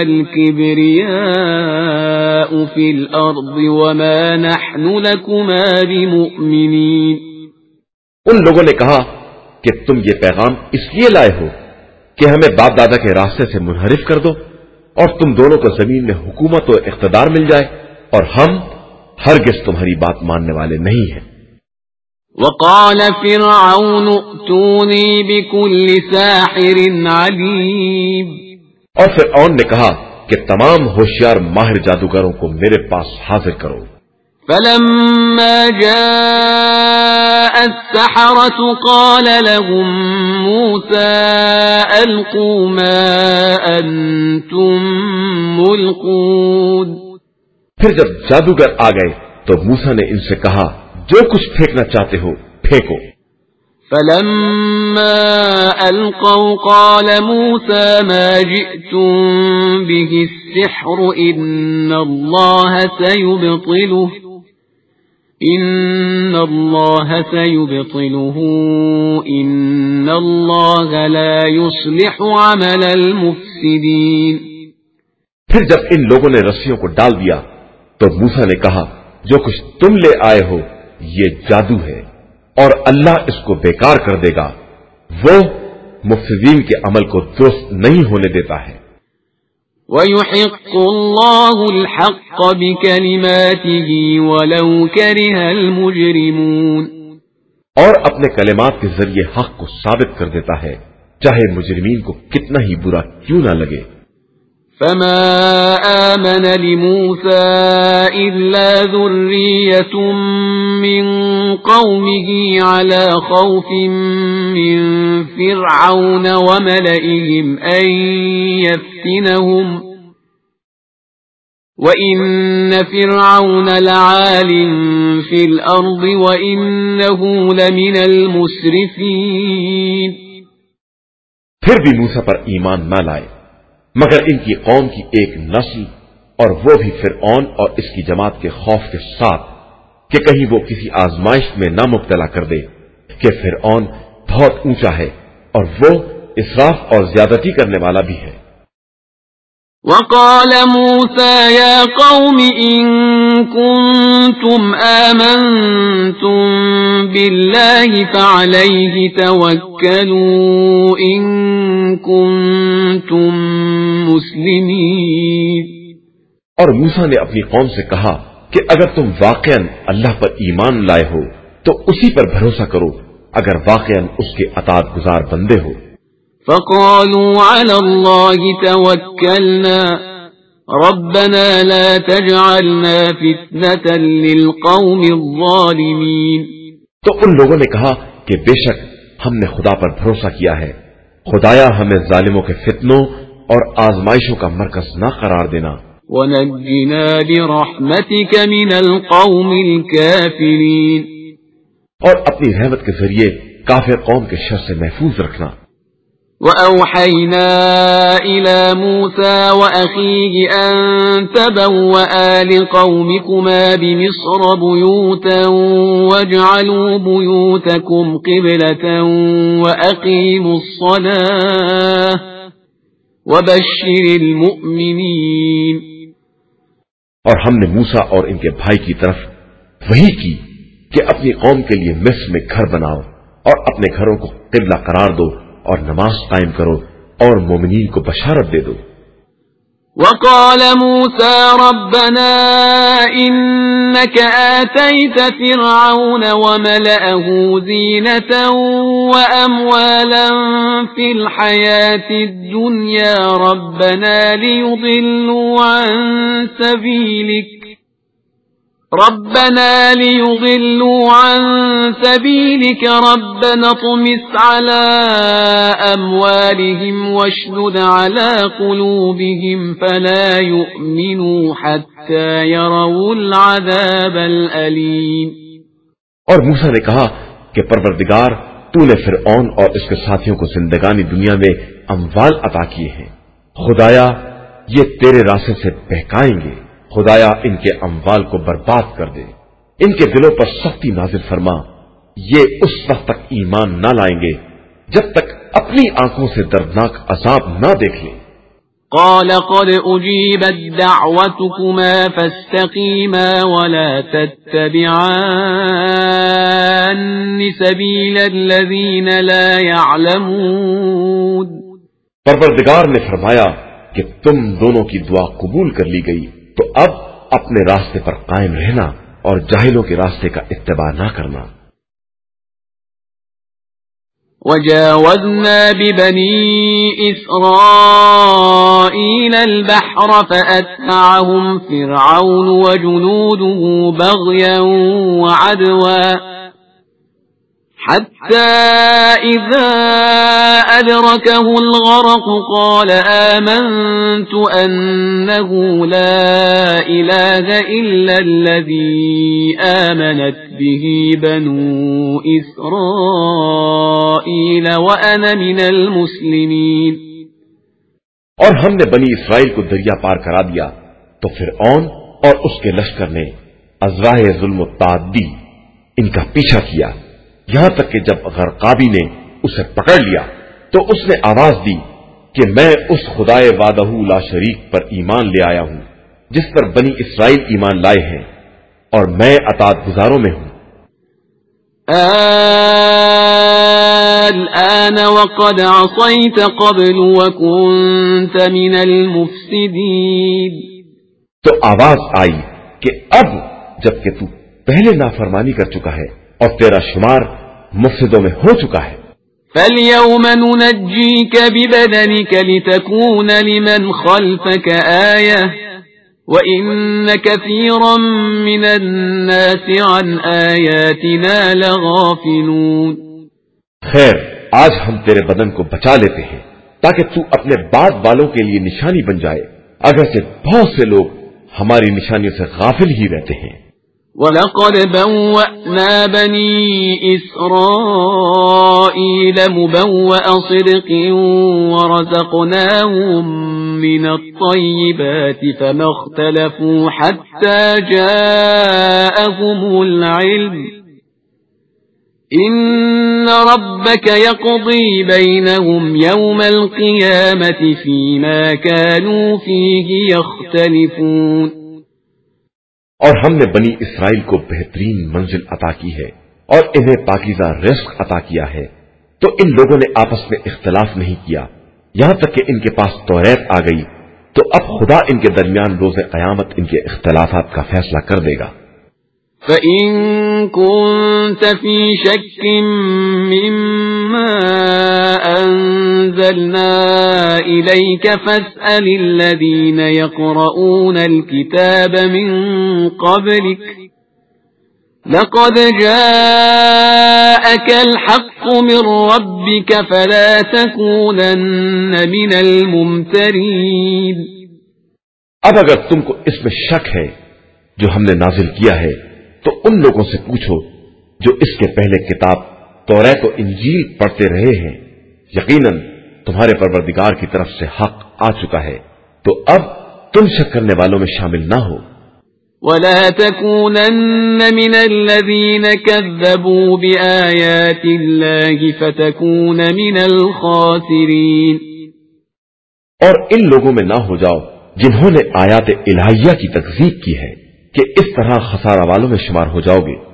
الكبرياء في الأرض وما نحن لكما بمؤمنين۔ ان لوگوں نے کہا کہ تم یہ پیغام اس لیے لائے ہو کہ ہمیں باپ دادا کے راستے سے منحرف کر دو اور تم دونوں کو زمین میں حکومت و اقتدار مل جائے، اور ہم ہرگز تمہاری بات ماننے والے نہیں ہیں۔ وقال فرعون ائتوني بكل ساحر عليم۔ اور فرعون نے کہا کہ تمام ہوشیار ماہر جادوگروں کو میرے پاس حاضر کرو۔ فلما جاء السحرة قال لهم موسى ألقوا ما أنتم ملقون۔ پھر جب جادوگر آ گئے تو موسیٰ نے ان سے کہا جو کچھ پھینکنا چاہتے ہو پھینکو۔ فلما ألقوا قال موسى ما جئتم به السحر إن الله سيبطله إن الله سيبطله إن الله لا يصلح عمل المفسدين۔ پھر جب ان لوگوں نے رسیوں کو ڈال دیا تو موسیٰ نے کہا جو کچھ تم لے آئے ہو یہ جادو ہے اور اللہ اس کو بیکار کر دے گا، وہ مفسدین کے عمل کو درست نہیں ہونے دیتا ہے۔ وَيُحِقُّ اللَّهُ الْحَقَّ بِكَلِمَاتِهِ وَلَوْ كَرِهَ الْمُجْرِمُونَ۔ اور اپنے کلمات کے ذریعے حق کو ثابت کر دیتا ہے، چاہے مجرمین کو کتنا ہی برا کیوں نہ لگے۔ فما آمن لموسى إلا ذرية من قومه على خوف من فرعون وملئهم أن يفتنهم وَإِنَّ فِرْعَوْنَ لَعَالٍ فِي الْأَرْضِ وَإِنَّهُ لَمِنَ الْمُسْرِفِينَ۔ پھر بھی موسیٰ پر ایمان نہ لائے مگر ان کی قوم کی ایک نسل، اور وہ بھی فرعون اور اس کی جماعت کے خوف کے ساتھ کہ کہیں وہ کسی آزمائش میں نہ مبتلا کر دے، کہ فرعون بہت اونچا ہے اور وہ اسراف اور زیادتی کرنے والا بھی ہے۔ وقال موسى يا قوم إن كنتم آمنتم بالله فعليه توكلوا إن كنتم مسلمين۔ اور موسیٰ نے اپنی قوم سے کہا کہ اگر تم واقعاً اللہ پر ایمان لائے ہو تو اسی پر بھروسہ کرو اگر واقعاً اس کے اطاعت گزار بندے ہو۔ فقالوا على الله توكلنا ربنا لا تجعلنا فتنة للقوم الظالمين۔ تو ان لوگوں نے کہا کہ بے شک ہم نے خدا پر بھروسہ کیا ہے، خدایا ہمیں ظالموں کے فتنوں اور آزمائشوں کا مرکز نہ قرار دینا۔ ونجنا برحمتك من القوم الكافرين۔ اور اپنی رحمت کے ذریعے کافر قوم کے شر سے محفوظ رکھنا۔ وَأَوْحَيْنَا إِلَى مُوسَى وَأَخِيهِ أَن تَبَوَّآ لِقَوْمِكُمَا بِمِصْرَ بُيُوتًا وَاجْعَلُوا بُيُوتَكُمْ قِبْلَةً وَأَقِيمُوا الصَّلَاةَ وَبَشِّرِ الْمُؤْمِنِينَ۔ اور ہم نے موسیٰ اور ان کے بھائی کی طرف وحی کی کہ اپنی قوم کے لیے مصر میں گھر بناؤ اور اپنے گھروں کو قبلہ قرار دو اور نماز قائم کرو اور مومنین کو بشارت دے دو۔ وقال موسى ربنا إنك آتيت فرعون وملأه زينة وأموالا في الحياة الدنيا ربنا ليضلوا عن سبيلك ربنا ليضلوا عن سبيلك ربنا اطمس على أموالهم واشدد على قلوبهم فلا يؤمنوا حتى يروا العذاب الأليم۔ اور موسیٰ نے کہا کہ پروردگار تو نے فرعون اور اس کے ساتھیوں کو زندگانی دنیا میں اموال عطا کیے ہیں، خدایا یہ تیرے راستے سے بہکائیں گے، خدایا ان کے اموال کو برباد کر دے، ان کے دلوں پر سختی نازل فرما، یہ اس وقت تک ایمان نہ لائیں گے جب تک اپنی آنکھوں سے دردناک عذاب نہ دیکھ لیں۔ قال قد أجيبت دعوتكما فاستقيما ولا تتبعان سبيل الذين لا يعلمون۔ پروردگار نے فرمایا کہ تم دونوں کی دعا قبول کر لی گئی، تو اب اپنے راستے پر قائم رہنا اور جاہلوں کے راستے کا اتباع نہ کرنا۔ وجاوزنا ببني إسرائيل البحر فأتبعهم فرعون وجنوده بغيا وعدوا حتى إذا أدركه الغرق قال آمنت أنه لا إله إلا الذي آمنت به بنو إسرائيل وأنا من المسلمين۔ اور ہم نے بنی اسرائیل کو دریا پار کرا دیا تو فرعون اور اس کے لشکر نے ازراہ ظلم و تعدی ان کا پیچھا کیا، یہاں تک کہ جب غرقابی نے اسے پکڑ لیا تو اس نے آواز دی کہ میں اس خدائے وحدہ لا شریک پر ایمان لے آیا ہوں جس پر بنی اسرائیل ایمان لائے ہیں، اور میں اطاعت گزاروں میں ہوں۔ الآن وقد عصيت قبل وكنت من المفسدين۔ تو آواز آئی کہ اب جبکہ تو پہلے نافرمانی کر چکا ہے اور تیرا شمار मुफ्सिदों में हो चुका है। فَالْيَوْمَ نُنَجِّيكَ بِبَدَنِكَ لِتَكُونَ لِمَنْ خَلْفَكَ آيَةً وَإِنَّ كَثِيرًا مِنَ النَّاسِ عَنْ آيَاتِنَا لَغَافِلُونَ۔ خیر، آج ہم تیرے بدن کو بچا لیتے ہیں تاکہ تو اپنے بعد والوں کے لیے نشانی بن جائے، اگرچہ بہت سے لوگ ہماری نشانیوں سے غافل ہی رہتے ہیں۔ وَلَقَدْ بَوَّأْنَا بَنِي إِسْرَائِيلَ مُبَوَّأَ صِدْقٍ وَرَزَقْنَاهُم مِّنَ الطَّيِّبَاتِ فَمَا اخْتَلَفُوا حَتَّى جَاءَهُمُ الْعِلْمُ إِنَّ رَبَّكَ يَقْضِي بَيْنَهُمْ يَوْمَ الْقِيَامَةِ فِيمَا كَانُوا فِيهِ يَخْتَلِفُونَ۔ اور ہم نے بنی اسرائیل کو بہترین منزل عطا کی ہے اور انہیں پاکیزہ رزق عطا کیا ہے، تو ان لوگوں نے آپس میں اختلاف نہیں کیا یہاں تک کہ ان کے پاس توریت آ گئی، تو اب خدا ان کے درمیان روز قیامت ان کے اختلافات کا فیصلہ کر دے گا۔ فَإِن كُنتَ فِي شَكٍّ مِّمَّا أَنزَلْنَا إِلَيْكَ فَاسْأَلِ الَّذِينَ يَقْرَؤُونَ الْكِتَابَ مِن قَبْلِكَ لَقَدْ جَاءَكَ الْحَقُّ مِن رَّبِّكَ فَلَا تَكُونَنَّ مِنَ الْمُمْتَرِينَ۔ اب اگر تم کو اس میں شک ہے جو ہم نے نازل کیا ہے تو ان لوگوں سے پوچھو جو اس کے پہلے کتاب توریت و انجیل پڑھتے رہے ہیں، یقیناً تمہارے پروردگار کی طرف سے حق آ چکا ہے، تو اب تم شک کرنے والوں میں شامل نہ ہو۔ وَلَا تَكُونَنَّ مِنَ الَّذِينَ كَذَّبُوا بِآيَاتِ اللَّهِ فَتَكُونَ مِنَ الْخَاسِرِينَ۔ اور ان لوگوں میں نہ ہو جاؤ جنہوں نے آیات الہیہ کی تکذیب کی ہے کہ اس طرح خسارہ والوں میں شمار ہو جاؤ گے۔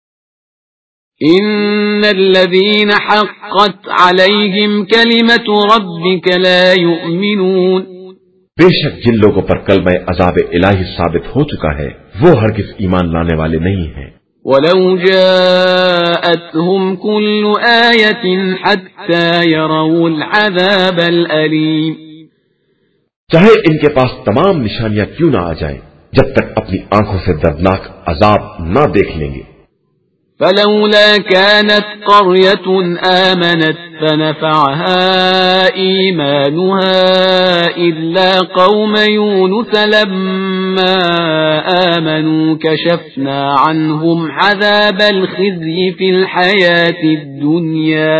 ان الذين حقت عليهم كلمة ربك لا يؤمنون۔ بے شک جن لوگوں پر کلمہ عذاب الہی ثابت ہو چکا ہے وہ ہرگز ایمان لانے والے نہیں ہیں۔ ولو جاءتهم كل آية حتى يروا العذاب الأليم۔ چاہے ان کے پاس تمام نشانیاں کیوں نہ آ جائیں جب تک اپنی آنکھوں سے دردناک عذاب نہ دیکھ لیں گے۔ فلولا كانت قرية آمنت فنفعها إيمانها إلا قوم يونس لما آمنوا كشفنا عنهم عذاب الخزي في الحياة الدنيا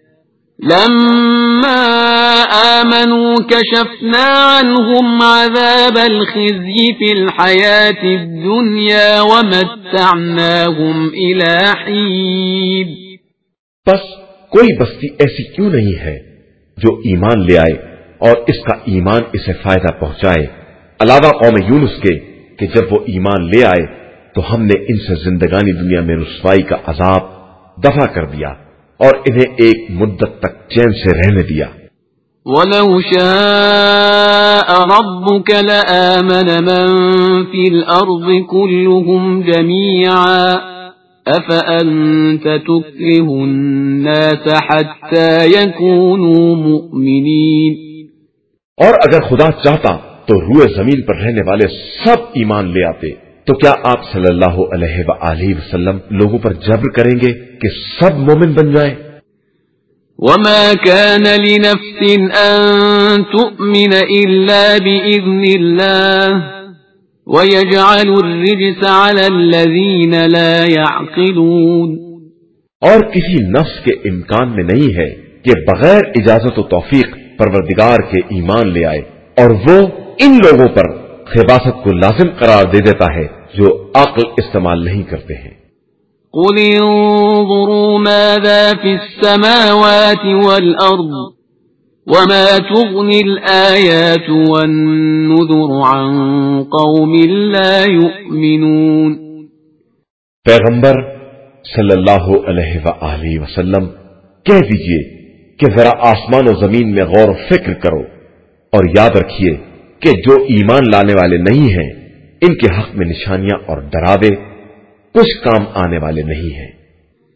لما آمنوا كشفنا عنهم عذاب الخزي في الحياة الدنيا ومتعناهم إلى حين۔ بس کوئی بستی ایسی کیوں نہیں ہے جو ایمان لے آئے اور اس کا ایمان اسے فائدہ پہنچائے، علاوہ قوم یونس کے کہ جب وہ ایمان لے آئے تو ہم نے ان سے زندگانی دنیا میں رسوائی کا عذاب دفع کر دیا اور انہیں ایک مدت تک چین سے رہنے دیا۔ وَلَوْ شَاءَ رَبُّكَ لَآمَنَ مَن فِي الْأَرْضِ كُلُّهُمْ جَمِيعًا أَفَأَنْتَ تُكْرِهُ النَّاسَ حَتَّى يَكُونُوا مُؤْمِنِينَ۔ اور اگر خدا چاہتا تو روئے زمین پر رہنے والے سب ایمان لے آتے، تو کیا آپ صلی اللہ علیہ وآلہ وسلم لوگوں پر جبر کریں گے کہ سب مومن بن جائیں؟ وَمَا كَانَ لِنَفْسٍ أَن تُؤْمِنَ إِلَّا بِإِذْنِ اللَّهِ وَيَجْعَلُ الرِّجْسَ عَلَى الَّذِينَ لَا يَعْقِلُونَ۔ اور کسی نفس کے امکان میں نہیں ہے کہ بغیر اجازت و توفیق پروردگار کے ایمان لے آئے، اور وہ ان لوگوں پر خباثت کو لازم قرار دے دیتا ہے جو عقل استعمال نہیں کرتے ہیں۔ قُلِ انظُرُوا مَاذَا فِي السَّمَاوَاتِ وَالْأَرْضِ وَمَا تُغْنِي الْآيَاتُ وَالنُّذُرُ عَن قَوْمٍ لَّا يُؤْمِنُونَ۔ پیغمبر صلی اللہ علیہ وآلہ وسلم کہہ دیجئے کہ ذرا آسمان و زمین میں غور و فکر کرو اور یاد رکھیے کہ جو ایمان لانے والے نہیں ہیں ان کے حق میں نشانیاں اور ڈراوے کچھ کام آنے والے نہیں ہیں۔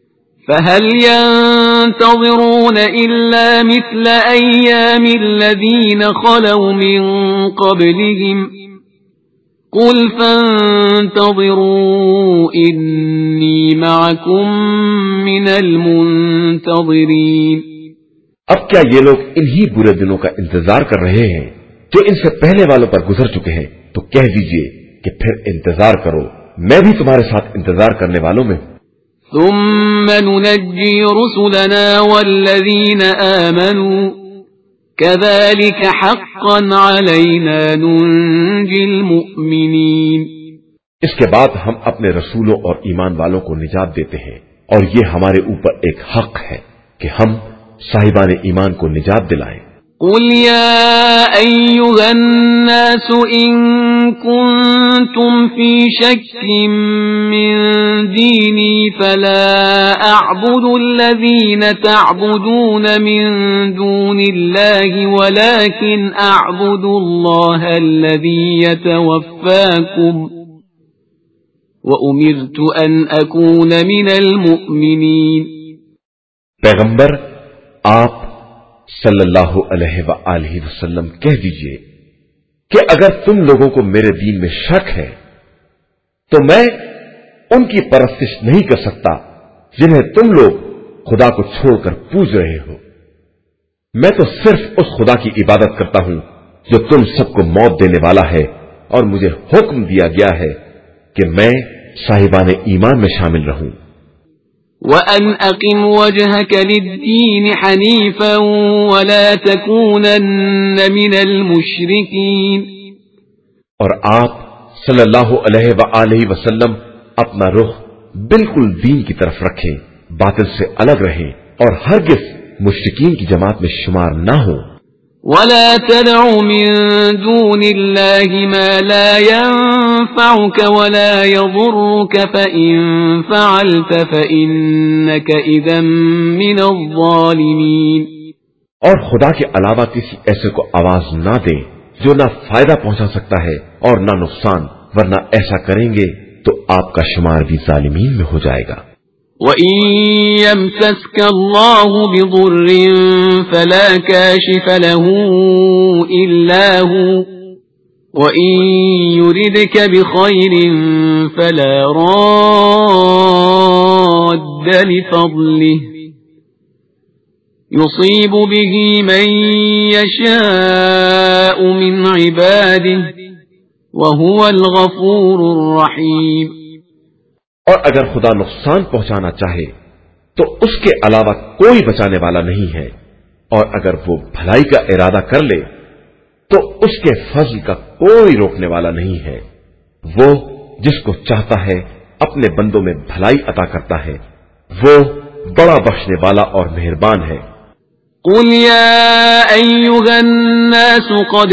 فهل ينتظرون إلا مثل أيام الذين خلوا من قبلهم قل فانتظروا إني معكم من المنتظرين۔ اب کیا یہ لوگ انہی برے دنوں کا انتظار کر رہے ہیں جو ان سے پہلے والوں پر گزر چکے ہیں؟ تو کہہ دیجئے کہ پھر انتظار کرو، میں بھی تمہارے ساتھ انتظار کرنے والوں میں ہوں۔ ثم ننجي رسلنا والذين آمنوا كذلك حقا علينا ننجي المؤمنين۔ اس کے بعد ہم اپنے رسولوں اور ایمان والوں کو نجات دیتے ہیں، اور یہ ہمارے اوپر ایک حق ہے کہ ہم صاحبان ایمان کو نجات دلائیں۔ قل يا أيها الناس إن كنتم في شك من ديني فلا أعبد الذين تعبدون من دون الله ولكن أعبد الله الذي يتوفاكم وأمرت أن أكون من المؤمنين۔ پیغمبر آپ صلی اللہ علیہ وآلہ وسلم کہہ دیجئے کہ اگر تم لوگوں کو میرے دین میں شک ہے تو میں ان کی پرستش نہیں کر سکتا جنہیں تم لوگ خدا کو چھوڑ کر پوج رہے ہو۔ میں تو صرف اس خدا کی عبادت کرتا ہوں جو تم سب کو موت دینے والا ہے، اور مجھے حکم دیا گیا ہے کہ میں صاحبان ایمان میں شامل رہوں۔ وَأَنْ أَقِمْ وَجْهَكَ لِلدِّينِ حَنِيفًا وَلَا تَكُونَنَّ مِنَ الْمُشْرِكِينَ۔ اور آپ صلی اللہ علیہ وآلہ وسلم اپنا رخ بالکل دین کی طرف رکھیں، باطل سے الگ رہیں، اور ہرگز مشرکین کی جماعت میں شمار نہ ہوں۔ وَلَا تَدْعُ مِن دُونِ اللَّهِ مَا لَا يَنفَعُكَ وَلَا يَضُرُّكَ فَإِن فَعَلْتَ فَإِنَّكَ إِذًا مِّنَ الظَّالِمِينَ۔ اور خدا کے علاوہ کسی ایسے کو آواز نہ دیں جو نہ فائدہ پہنچا سکتا ہے اور نہ نقصان، ورنہ ایسا کریں گے تو آپ کا شمار بھی ظالمین میں ہو جائے گا۔ وَإِن يَمْسَسْكَ اللَّهُ بِضُرٍّ فَلَا كَاشِفَ لَهُ إِلَّا هُوَ وَإِن يُرِدْكَ بِخَيْرٍ فَلَا رَادَّ لِفَضْلِهِ يُصِيبُ بِهِ مَن يَشَاءُ مِنْ عِبَادِهِ وَهُوَ الْغَفُورُ الرَّحِيمُ۔ اور اگر خدا نقصان پہنچانا چاہے تو اس کے علاوہ کوئی بچانے والا نہیں ہے، اور اگر وہ بھلائی کا ارادہ کر لے تو اس کے فضل کا کوئی روکنے والا نہیں ہے۔ وہ جس کو چاہتا ہے اپنے بندوں میں بھلائی عطا کرتا ہے، وہ بڑا بخشنے والا اور مہربان ہے۔ قل يا أيها الناس قد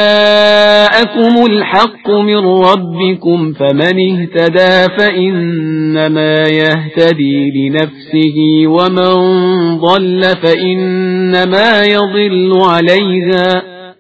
جاءكم الحق من ربكم فمن اهتدى فإنما يهتدي لنفسه ومن ضل فإنما يضل عليها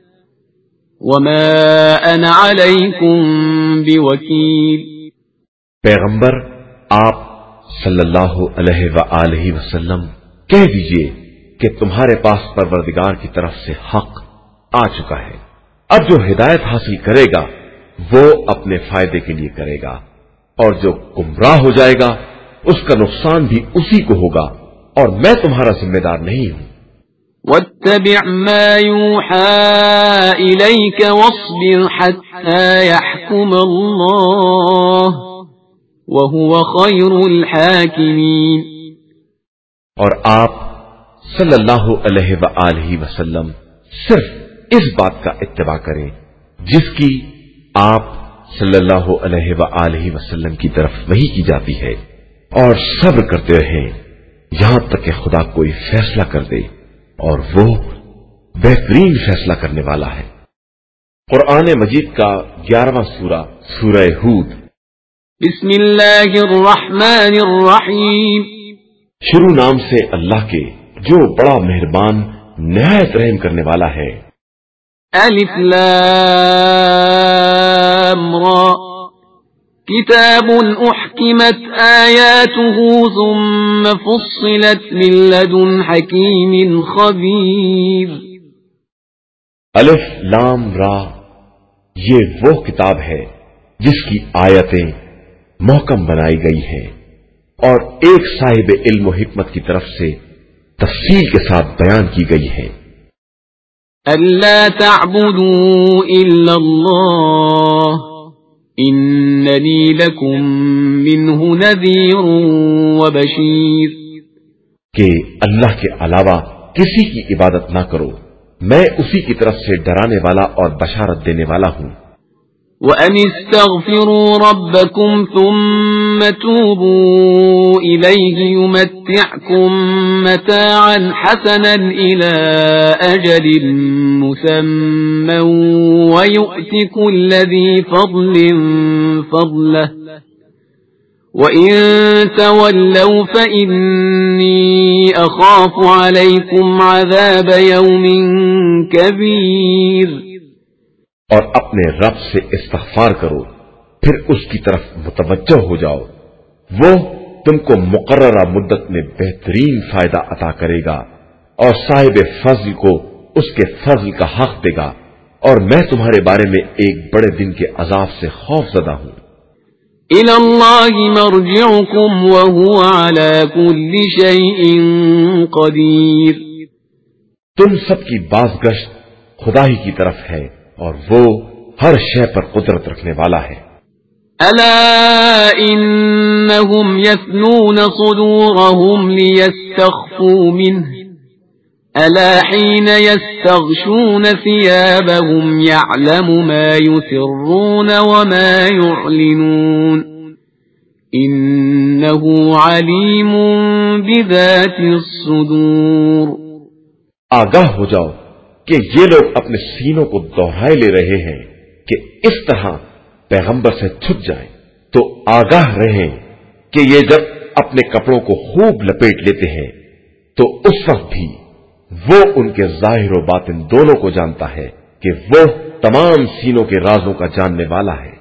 وما أنا عليكم بوكيل۔ پیغمبر آپ صلی اللہ علیہ وآلہ وسلم کہہ دیجئے کہ تمہارے پاس پروردگار کی طرف سے حق آ چکا ہے، اب جو ہدایت حاصل کرے گا وہ اپنے فائدے کے لیے کرے گا، اور جو گمراہ ہو جائے گا اس کا نقصان بھی اسی کو ہوگا، اور میں تمہارا ذمہ دار نہیں ہوں۔ وَاتَّبِعْ مَا يُوحَى إِلَيْكَ وَاصْبِرْ حَتَّى يَحْكُمَ اللَّهُ وَهُوَ خَيْرُ الْحَاكِمِينَ۔ اور آپ صلی اللہ علیہ وآلہ وسلم صرف اس بات کا اتباع کریں جس کی آپ صلی اللہ علیہ وآلہ وسلم کی طرف وحی کی جاتی ہے، اور صبر کرتے رہیں یہاں تک کہ خدا کوئی فیصلہ کر دے، اور وہ بہترین فیصلہ کرنے والا ہے۔ قرآن مجید کا گیارہواں سورہ سورہ ہود۔ بسم اللہ الرحمن الرحیم۔ شروع نام سے اللہ کے جو بڑا مہربان نہایت رحم کرنے والا ہے۔ الف لام را كتاب أحكمت آياته ثم فصلت من لدن حكيم خبير. الف لام را، یہ وہ کتاب ہے جس کی آیتیں محکم بنائی گئی ہیں اور ایک صاحب علم و حکمت کی طرف سے تفصیل کے ساتھ بیان کی گئی ہے. ألا تعبدوا إلا الله إنني لكم منه نذير وبشير. کہ اللہ کے علاوہ کسی کی عبادت نہ کرو، میں اسی کی طرف سے ڈرانے والا اور بشارت دینے والا ہوں. وَأَنِ اسْتَغْفِرُوا رَبَّكُمْ ثُمَّ تُوبُوا إِلَيْهِ يُمَتِّعْكُمْ مَتَاعًا حَسَنًا إِلَى أَجَلٍ مُّسَمًّى وَيُؤْتِ كُلَّ ذِي فَضْلٍ فَضْلَهُ وَإِن تَوَلَّوْا فَإِنِّي أَخَافُ عَلَيْكُمْ عَذَابَ يَوْمٍ كَبِيرٍ. اور اپنے رب سے استغفار کرو، پھر اس کی طرف متوجہ ہو جاؤ، وہ تم کو مقررہ مدت میں بہترین فائدہ عطا کرے گا اور صاحب فضل کو اس کے فضل کا حق دے گا، اور میں تمہارے بارے میں ایک بڑے دن کے عذاب سے خوف زدہ ہوں. إِلَى اللَّهِ مَرْجِعُكُمْ وَهُوَ عَلَى كُلِّ شَيْءٍ قَدِيرٌ. تم سب کی بازگشت خدا ہی کی طرف ہے اور وہ ہر شے پر قدرت رکھنے والا ہے. أَلَا إِنَّهُمْ يَثْنُونَ صُدُورَهُمْ لِيَسْتَخْفُوا مِنْهُ أَلَا حِينَ يَسْتَغْشُونَ ثِيَابَهُمْ يَعْلَمُ مَا يُسِرُّونَ وَمَا يُعْلِنُونَ إِنَّهُ عَلِيمٌ بِذَاتِ الصُّدُورِ. آگاہ ہو جاؤ کہ یہ لوگ اپنے سینوں کو دوہرائے لے رہے ہیں کہ اس طرح پیغمبر سے چھپ جائیں، تو آگاہ رہیں کہ یہ جب اپنے کپڑوں کو خوب لپیٹ لیتے ہیں تو اس وقت بھی وہ ان کے ظاہر و باطن دونوں کو جانتا ہے کہ وہ تمام سینوں کے رازوں کا جاننے والا ہے.